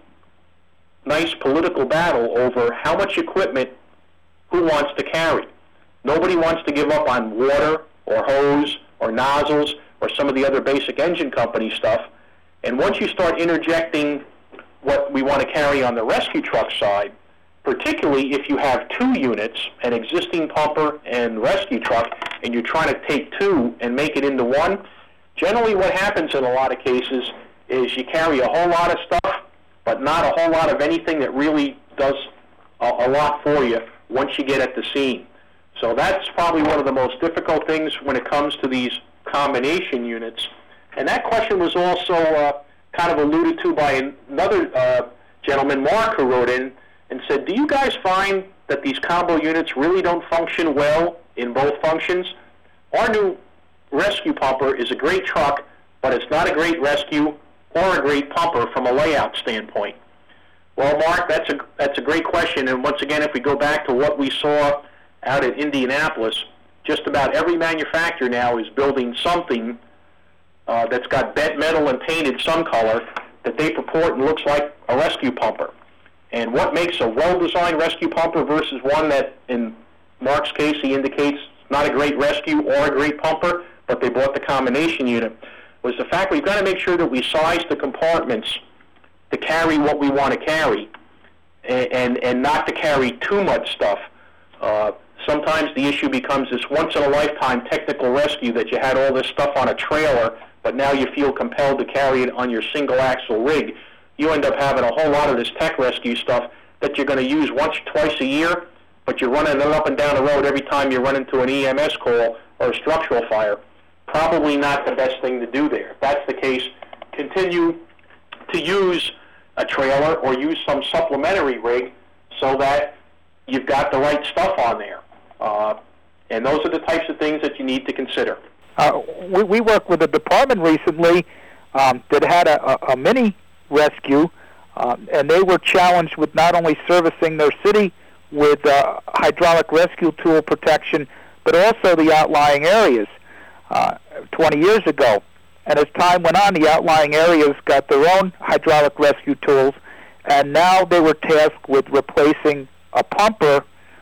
nice political battle over how much equipment who wants to carry. Nobody wants to give up on water or hose or nozzles or some of the other basic engine company stuff. And once you start interjecting what we want to carry on the rescue truck side, particularly if you have two units, an existing pumper and rescue truck, and you're trying to take two and make it into one, generally what happens in a lot of cases is you carry a whole lot of stuff, but not a whole lot of anything that really does a, a lot for you once you get at the scene. So that's probably one of the most difficult things when it comes to these combination units. And that question was also uh, kind of alluded to by another uh, gentleman, Mark, who wrote in and said, do you guys find that these combo units really don't function well in both functions? Our new rescue pumper is a great truck, but it's not a great rescue or a great pumper from a layout standpoint. Well, Mark, that's a, that's a great question. And once again, if we go back to what we saw out at Indianapolis, just about every manufacturer now is building something uh, that's got bent metal and painted some color that they purport and looks like a rescue pumper. And what makes a well-designed rescue pumper versus one that, in Mark's case, he indicates not a great rescue or a great pumper, but they bought the combination unit, was the fact we've got to make sure that we size the compartments to carry what we want to carry and, and, and not to carry too much stuff. Uh, sometimes the issue becomes this once-in-a-lifetime technical rescue that you had all this stuff on a trailer, but now you feel compelled to carry it on your single-axle rig. You end up having a whole lot of this tech rescue stuff that you're going to use once or twice a year, but you're running it up and down the road every time you run into an E M S call or a structural fire. Probably not the best thing to do there. If that's the case, continue to use a trailer or use some supplementary rig so that you've got the right stuff on there. Uh, and those are the types of things that you need to consider. Uh, we, we worked with a department recently um, that had a, a, a mini rescue, um, and they were challenged with not only servicing their city with uh, hydraulic rescue tool protection, but also the outlying areas uh, twenty years ago. And as time went on, the outlying areas got their own hydraulic rescue tools, and now they were tasked with replacing a pumper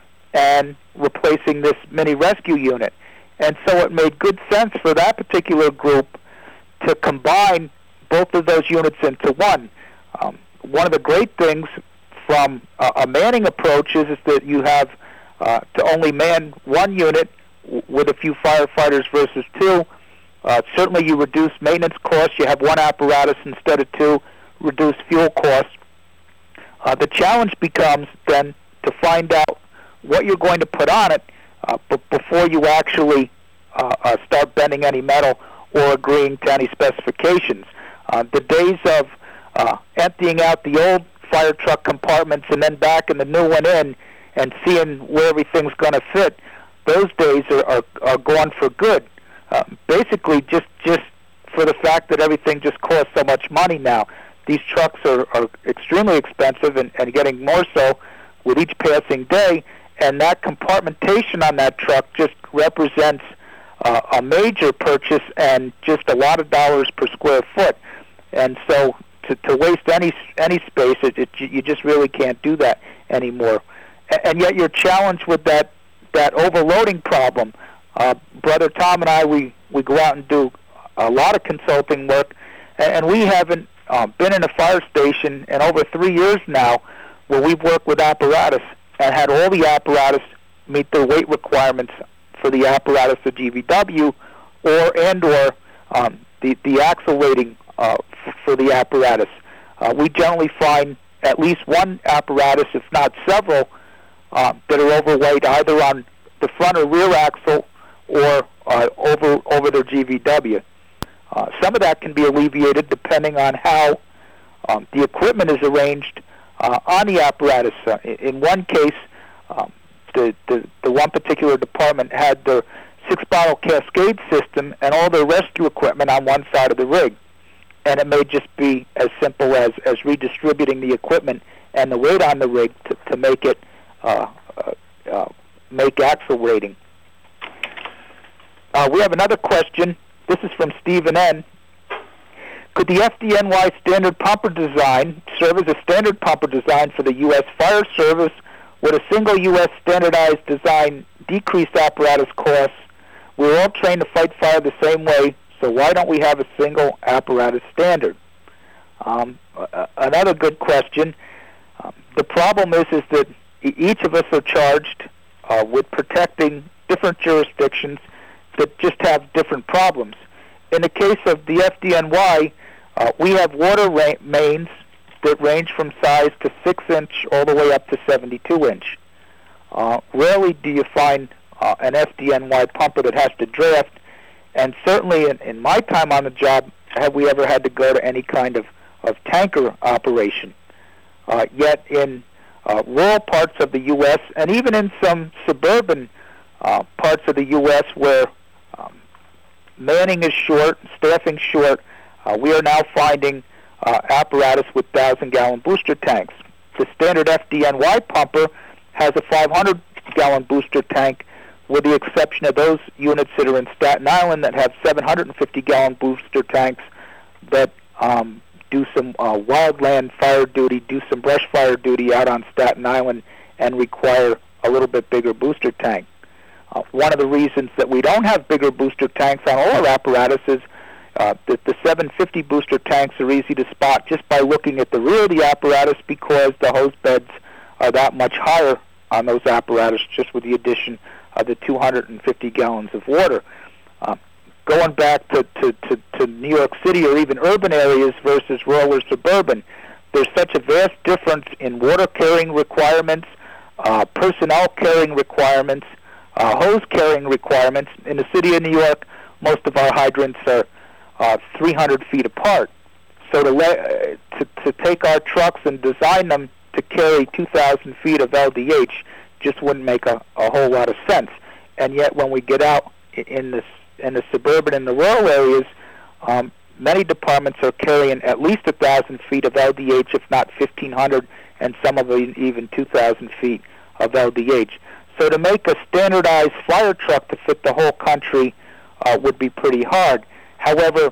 and replacing this mini rescue unit. And so it made good sense for that particular group to combine both of those units into one. Um, one of the great things from a, a manning approach is, is that you have uh, to only man one unit w- with a few firefighters versus two. Uh, certainly you reduce maintenance costs. You have one apparatus instead of two, reduce fuel costs. Uh, the challenge becomes then to find out what you're going to put on it uh, b- before you actually uh, uh, start bending any metal or agreeing to any specifications. Uh, the days of uh, emptying out the old fire truck compartments and then backing the new one in and seeing where everything's going to fit, those days are, are, are gone for good. Uh, basically, just just for the fact that everything just costs so much money now. These trucks are, are extremely expensive and, and getting more so with each passing day, and that compartmentation on that truck just represents uh, a major purchase and just a lot of dollars per square foot. And so to, to waste any any space, it, it, you just really can't do that anymore. And, and yet you're challenged with that, that overloading problem. Uh, Brother Tom and I, we, we go out and do a lot of consulting work, and, and we haven't uh, been in a fire station in over three years now where we've worked with apparatus and had all the apparatus meet their weight requirements for the apparatus of G V W or and or um, the, the axle rating uh, f- for the apparatus. Uh, we generally find at least one apparatus, if not several, uh, that are overweight either on the front or rear axle or uh, over over their G V W. Uh, some of that can be alleviated depending on how um, the equipment is arranged uh, on the apparatus. Uh, in one case, um, the, the the one particular department had their six-bottle cascade system and all their rescue equipment on one side of the rig. and it may just be as simple as, as redistributing the equipment and the weight on the rig to, to make it uh, uh, uh, make axle rating. Uh, we have another question. This is from Stephen N. Could the F D N Y standard pumper design serve as a standard pumper design for the U S Fire Service? Would a single U S standardized design decrease apparatus costs? We're all trained to fight fire the same way, so why don't we have a single apparatus standard? Um, uh, another good question. Um, the problem is, is that each of us are charged uh, with protecting different jurisdictions that just have different problems. In the case of the F D N Y, uh, we have water ra- mains that range from size to six inch all the way up to seventy-two inch. Uh, rarely do you find uh, an F D N Y pumper that has to draft, and certainly in, in my time on the job, have we ever had to go to any kind of, of tanker operation. Uh, yet in uh, rural parts of the U S and even in some suburban uh, parts of the U S where um, manning is short, staffing short, uh, we are now finding uh, apparatus with one thousand gallon booster tanks. The standard F D N Y pumper has a five hundred gallon booster tank, with the exception of those units that are in Staten Island that have seven hundred fifty gallon booster tanks that um, do some uh, wildland fire duty, do some brush fire duty out on Staten Island, and require a little bit bigger booster tank. Uh, one of the reasons that we don't have bigger booster tanks on all our apparatus is uh, that the seven fifty booster tanks are easy to spot just by looking at the rear of the apparatus, because the hose beds are that much higher on those apparatus just with the addition of the two hundred fifty gallons of water. Uh, going back to, to, to, to New York City or even urban areas versus rural or suburban, there's such a vast difference in water carrying requirements, uh, personnel carrying requirements, uh, hose carrying requirements. In the city of New York, most of our hydrants are uh, three hundred feet apart. So to, le- uh, to, to take our trucks and design them to carry two thousand feet of L D H just wouldn't make a, a whole lot of sense. And yet when we get out in the, in the suburban and the rural areas, um, many departments are carrying at least one thousand feet of L D H, if not fifteen hundred, and some of them even two thousand feet of L D H. So to make a standardized fire truck to fit the whole country uh, would be pretty hard. However,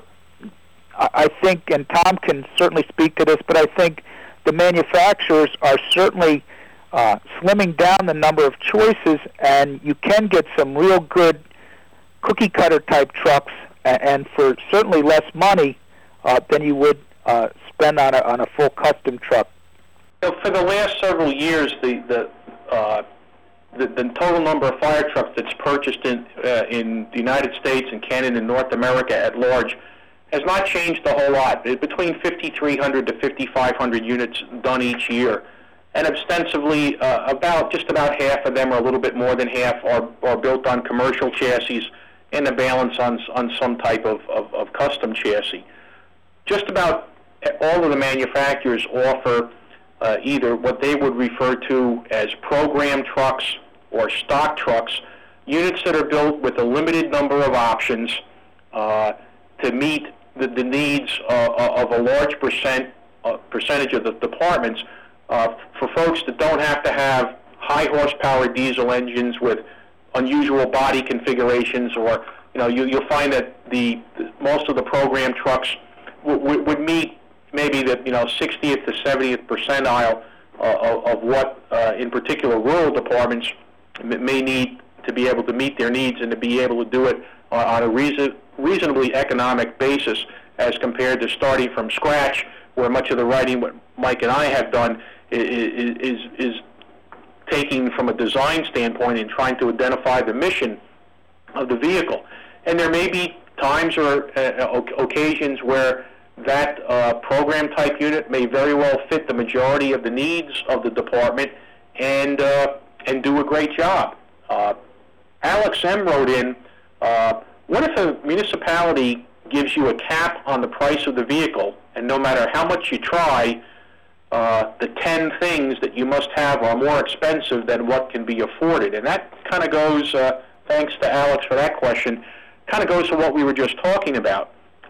I think, and Tom can certainly speak to this, but I think the manufacturers are certainly uh, slimming down the number of choices, and you can get some real good cookie-cutter type trucks, and, and for certainly less money uh, than you would uh, spend on a, on a full custom truck. So for the last several years, the the, uh, the the total number of fire trucks that's purchased in uh, in the United States and Canada and North America at large has not changed a whole lot. Between fifty-three hundred to fifty-five hundred units done each year, and ostensibly uh, about just about half of them, or a little bit more than half, are are built on commercial chassis, and the balance on on some type of, of, of custom chassis. Just about all of the manufacturers offer uh, either what they would refer to as program trucks or stock trucks, units that are built with a limited number of options uh, to meet the, the needs uh, of a large percent uh, percentage of the departments, uh, for folks that don't have to have high horsepower diesel engines with unusual body configurations, or you know, you, you'll find that the, the most of the program trucks w- w- would meet maybe the you know sixtieth to seventieth percentile uh, of, of what, uh, in particular, rural departments may need to be able to meet their needs and to be able to do it uh, on a reason, reasonably economic basis, as compared to starting from scratch, where much of the writing what Mike and I have done is is, is taking from a design standpoint and trying to identify the mission of the vehicle. And there may be times or uh, occasions where that uh, program type unit may very well fit the majority of the needs of the department and uh, and do a great job. Uh, Alex M. wrote in, uh, what if a municipality gives you a cap on the price of the vehicle, and no matter how much you try, uh, the ten things that you must have are more expensive than what can be afforded? And that kind of goes, uh, thanks to Alex for that question, kind of goes to what we were just talking about. Uh,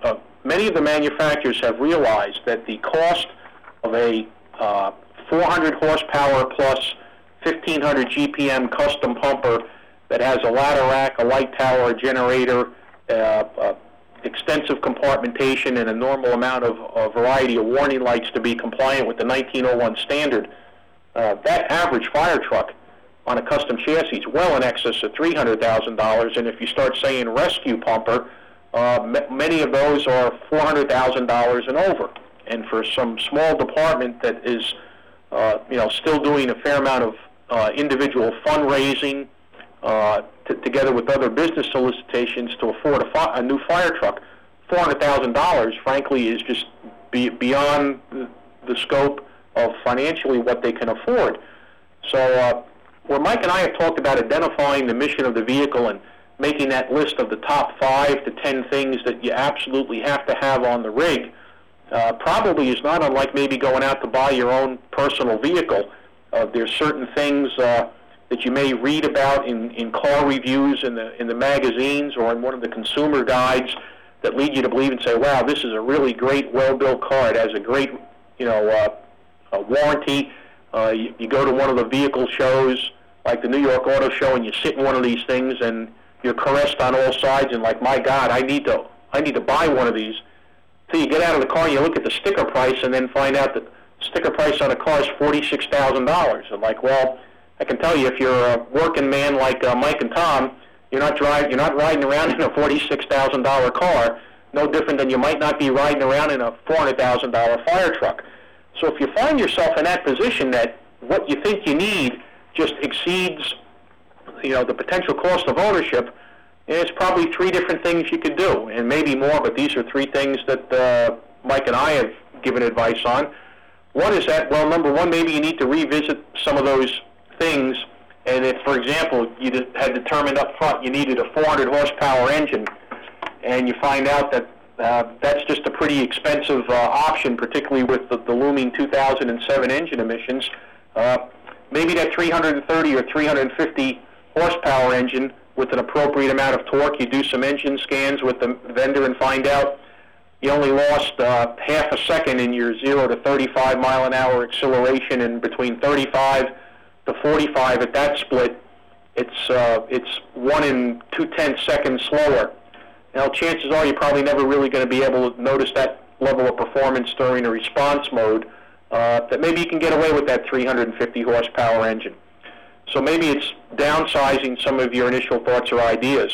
many of the manufacturers have realized that the cost of a uh, four hundred horsepower plus fifteen hundred G P M custom pumper that has a ladder rack, a light tower, a generator, uh, uh, extensive compartmentation, and a normal amount of a variety of warning lights to be compliant with the nineteen oh one standard, uh, that average fire truck on a custom chassis is well in excess of three hundred thousand dollars, and if you start saying rescue pumper, uh, m- many of those are four hundred thousand dollars and over. And for some small department that is, uh, you know, still doing a fair amount of uh, individual fundraising, uh, t- together with other business solicitations to afford a, fi- a new fire truck, four hundred thousand dollars, frankly, is just be- beyond the, the scope of financially what they can afford. So, uh, where Mike and I have talked about identifying the mission of the vehicle and making that list of the top five to ten things that you absolutely have to have on the rig, uh, probably is not unlike maybe going out to buy your own personal vehicle. Uh, there's certain things uh, that you may read about in, in car reviews in the in the magazines or in one of the consumer guides that lead you to believe and say, wow, this is a really great, well-built car. It has a great, you know, uh, uh, warranty. Uh, you, you go to one of the vehicle shows, like the New York Auto Show, and you sit in one of these things, and you're caressed on all sides, and like, my God, I need to, I need to buy one of these. So you get out of the car and you look at the sticker price, and then find out that the sticker price on a car is forty-six thousand dollars. I'm like, well, I can tell you, if you're a working man like uh, Mike and Tom, you're not driving, you're not riding around in a forty-six thousand dollars car. No different than you might not be riding around in a four hundred thousand dollars fire truck. So if you find yourself in that position that what you think you need just exceeds, you know, the potential cost of ownership, it's probably three different things you could do, and maybe more, but these are three things that uh, Mike and I have given advice on. One is that, well, number one, maybe you need to revisit some of those things, and if, for example, you had determined up front you needed a four hundred horsepower engine, and you find out that Uh, that's just a pretty expensive uh, option, particularly with the, the looming two thousand seven engine emissions. Uh, maybe that three hundred thirty or three hundred fifty horsepower engine with an appropriate amount of torque, you do some engine scans with the vendor and find out you only lost uh, half a second in your zero to thirty-five mile an hour acceleration, and between thirty-five to forty-five at that split, it's, uh, it's one and two-tenths seconds slower. Now, chances are you're probably never really going to be able to notice that level of performance during a response mode, uh, that maybe you can get away with that three hundred fifty horsepower engine. So maybe it's downsizing some of your initial thoughts or ideas.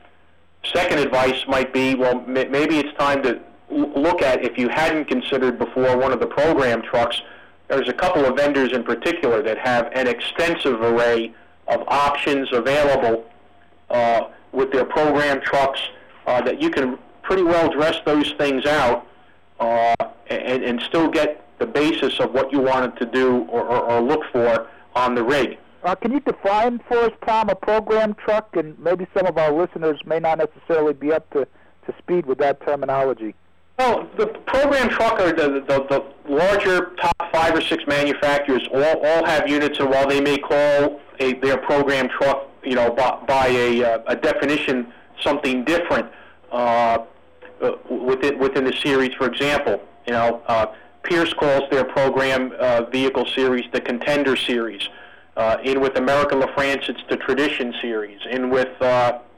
Second advice might be, well, m- maybe it's time to l- look at, if you hadn't considered before one of the program trucks, there's a couple of vendors in particular that have an extensive array of options available uh, with their program trucks, Uh, that you can pretty well dress those things out uh, and, and still get the basis of what you wanted to do or, or, or look for on the rig. Uh, can you define for us, Tom, a program truck? And maybe some of our listeners may not necessarily be up to, to speed with that terminology. Well, the program truck are the, the, the larger top five or six manufacturers all, all have units, and while they may call a, their program truck, you know, by, by a, a definition something different uh, within within the series. For example, you know, uh, Pierce calls their program uh, vehicle series the Contender series. Uh, in with American LaFrance, it's the Tradition series. In with, uh,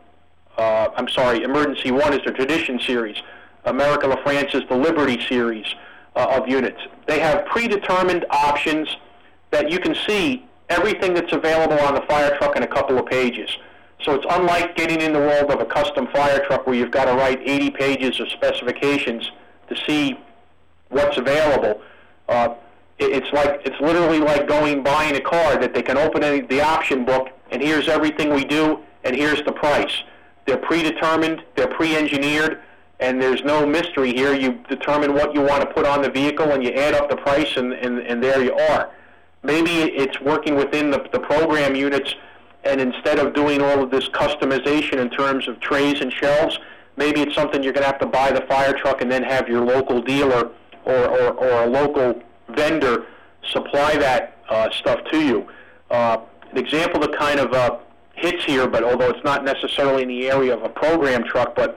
uh, I'm sorry, Emergency One is the Tradition series. American LaFrance is the Liberty series uh, of units. They have predetermined options that you can see everything that's available on the fire truck in a couple of pages. So it's unlike getting in the world of a custom fire truck where you've got to write eighty pages of specifications to see what's available. Uh, it, it's like it's literally like going buying a car that they can open any, the option book, and here's everything we do, and here's the price. They're predetermined, they're pre-engineered, and there's no mystery here. You determine what you want to put on the vehicle, and you add up the price, and, and, and there you are. Maybe it's working within the, the program units, and instead of doing all of this customization in terms of trays and shelves, maybe it's something you're going to have to buy the fire truck and then have your local dealer or, or, or a local vendor supply that uh, stuff to you. Uh, an example that kind of uh, hits here, but although it's not necessarily in the area of a program truck, but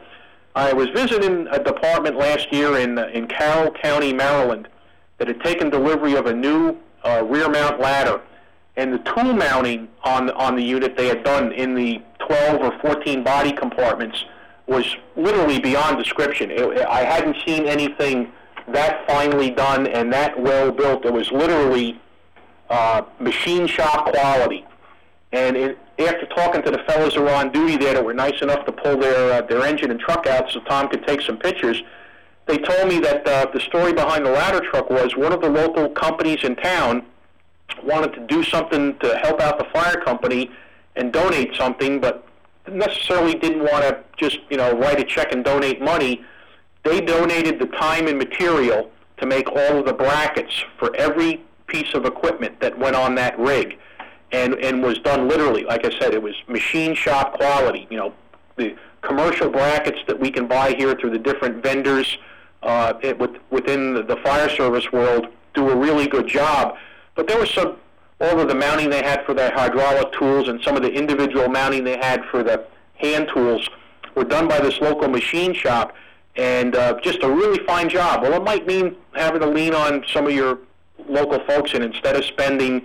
I was visiting a department last year in uh, in Carroll County, Maryland, that had taken delivery of a new uh, rear mount ladder, and the tool mounting on on the unit they had done in the twelve or fourteen body compartments was literally beyond description. It, I hadn't seen anything that finely done and that well built. It was literally uh, machine shop quality. And it, after talking to the fellows who were on duty there that were nice enough to pull their uh, their engine and truck out so Tom could take some pictures, they told me that uh, the story behind the ladder truck was one of the local companies in town wanted to do something to help out the fire company and donate something, but necessarily didn't want to just, you know, write a check and donate money. They donated the time and material to make all of the brackets for every piece of equipment that went on that rig, and and was done literally. Like I said, it was machine shop quality. You know, the commercial brackets that we can buy here through the different vendors uh, it, with, within the, the fire service world do a really good job. But there was some, all of the mounting they had for their hydraulic tools and some of the individual mounting they had for the hand tools were done by this local machine shop, and uh, just a really fine job. Well, it might mean having to lean on some of your local folks, and instead of spending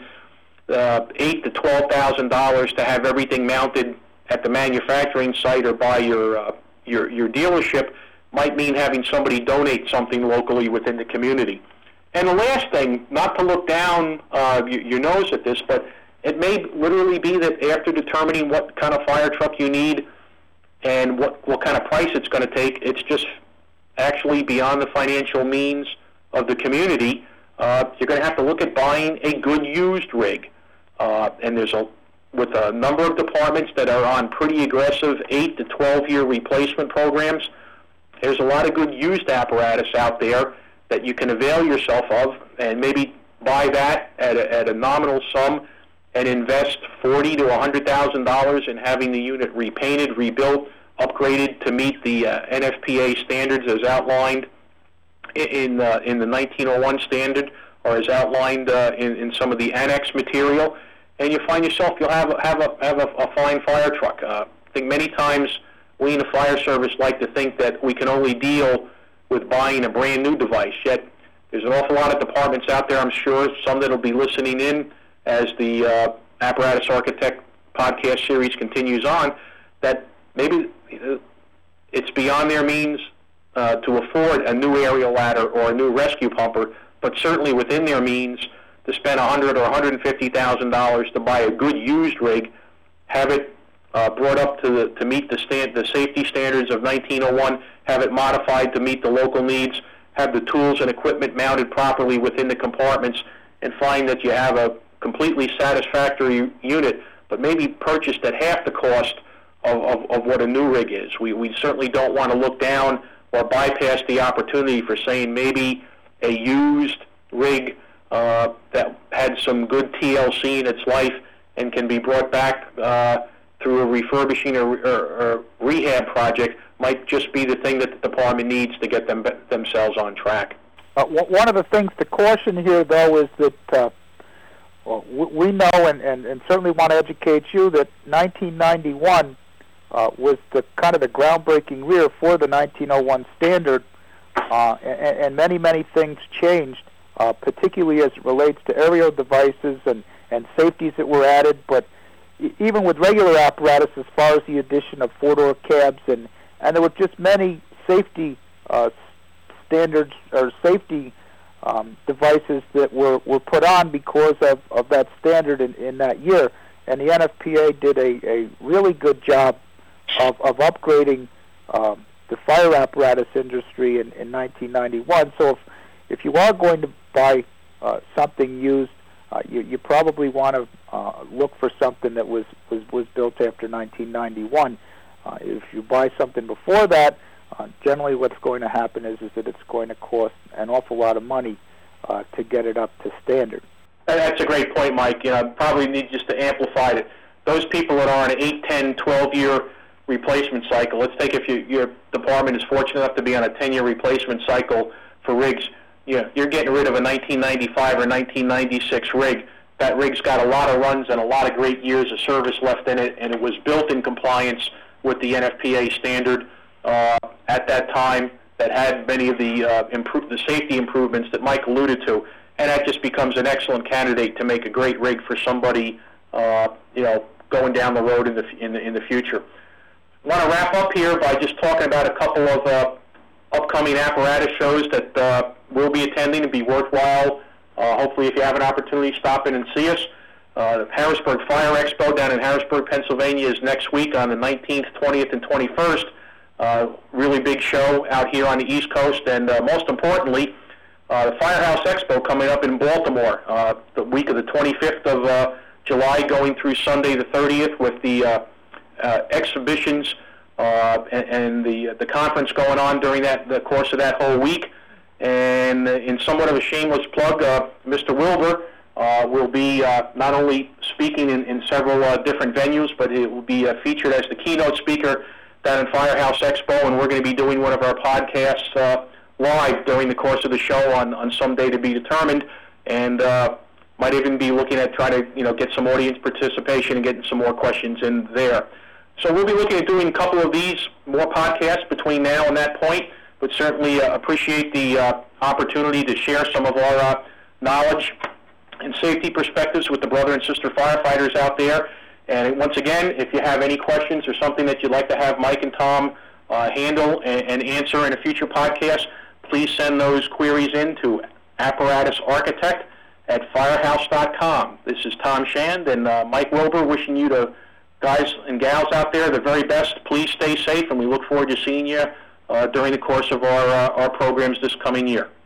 uh, eight to twelve thousand dollars to have everything mounted at the manufacturing site or by your uh, your your dealership, might mean having somebody donate something locally within the community. And the last thing, not to look down uh, your, your nose at this, but it may literally be that after determining what kind of fire truck you need and what, what kind of price it's going to take, it's just actually beyond the financial means of the community. Uh, you're going to have to look at buying a good used rig. Uh, and there's a, with a number of departments that are on pretty aggressive eight to twelve year replacement programs, there's a lot of good used apparatus out there that you can avail yourself of, and maybe buy that at a, at a nominal sum and invest forty to a hundred thousand dollars in having the unit repainted, rebuilt, upgraded to meet the uh, N F P A standards as outlined in uh, in the nineteen oh one standard, or as outlined uh, in, in some of the annex material, and you find yourself you'll have have a have a, a fine fire truck. Uh, I think many times we in the fire service like to think that we can only deal with buying a brand new device, yet there's an awful lot of departments out there, I'm sure, some that will be listening in as the uh, Apparatus Architect podcast series continues on, that maybe it's beyond their means uh, to afford a new aerial ladder or a new rescue pumper, but certainly within their means to spend one hundred thousand dollars or one hundred fifty thousand dollars to buy a good used rig, have it Uh, brought up to the, to meet the stand, the safety standards of nineteen oh one, have it modified to meet the local needs, have the tools and equipment mounted properly within the compartments, and find that you have a completely satisfactory unit, but maybe purchased at half the cost of, of, of what a new rig is. We, we certainly don't want to look down or bypass the opportunity for saying maybe a used rig uh, that had some good T L C in its life and can be brought back uh, through a refurbishing or, or, or rehab project might just be the thing that the department needs to get them themselves on track. Uh, w- one of the things to caution here, though, is that uh, well, w- we know and, and, and certainly want to educate you that nineteen ninety-one uh, was the kind of the groundbreaking year for the nineteen oh one standard, uh, and, and many, many things changed, uh, particularly as it relates to aerial devices and, and safeties that were added, but even with regular apparatus, as far as the addition of four-door cabs, and, and there were just many safety uh, standards or safety um, devices that were, were put on because of, of that standard in, in that year. And the N F P A did a, a really good job of, of upgrading um, the fire apparatus industry in, in nineteen ninety-one. So if, if you are going to buy uh, something used, Uh, you, you probably want to uh, look for something that was, was, was built after nineteen ninety-one. Uh, if you buy something before that, uh, generally what's going to happen is, is that it's going to cost an awful lot of money uh, to get it up to standard. That's a great point, Mike. You know, probably need just to amplify it. Those people that are on an eight, ten, twelve year replacement cycle, let's take if you, your department is fortunate enough to be on a ten year replacement cycle for rigs, Yeah, you're getting rid of a nineteen ninety-five or nineteen ninety-six rig. That rig's got a lot of runs and a lot of great years of service left in it, and it was built in compliance with the N F P A standard. Uh, at that time that had many of the uh, improve, the safety improvements that Mike alluded to, and that just becomes an excellent candidate to make a great rig for somebody, uh, you know, going down the road in the in the, in the future. I want to wrap up here by just talking about a couple of uh, upcoming apparatus shows that uh, we'll be attending and be worthwhile. Uh, hopefully, if you have an opportunity, stop in and see us. Uh, the Harrisburg Fire Expo down in Harrisburg, Pennsylvania is next week on the nineteenth, twentieth, and twenty-first. Uh, really big show out here on the East Coast, and uh, most importantly, uh, the Firehouse Expo coming up in Baltimore uh, the week of the twenty-fifth of uh, July going through Sunday the thirtieth with the uh, uh, exhibitions uh, and, and the the conference going on during that the course of that whole week. And in somewhat of a shameless plug, uh, Mister Wilbur uh, will be uh, not only speaking in, in several uh, different venues, but it will be uh, featured as the keynote speaker down in Firehouse Expo, and we're going to be doing one of our podcasts uh, live during the course of the show on, on some day to be determined, and uh, might even be looking at trying to you know get some audience participation and getting some more questions in there. So we'll be looking at doing a couple of these more podcasts between now and that point, but certainly uh, appreciate the uh, opportunity to share some of our uh, knowledge and safety perspectives with the brother and sister firefighters out there. And once again, if you have any questions or something that you'd like to have Mike and Tom uh, handle and, and answer in a future podcast, please send those queries in to apparatusarchitect at firehouse dot com. This is Tom Shand and uh, Mike Wilbur wishing you, the guys and gals out there, the very best. Please stay safe, and we look forward to seeing you uh, during the course of our, uh, our programs this coming year.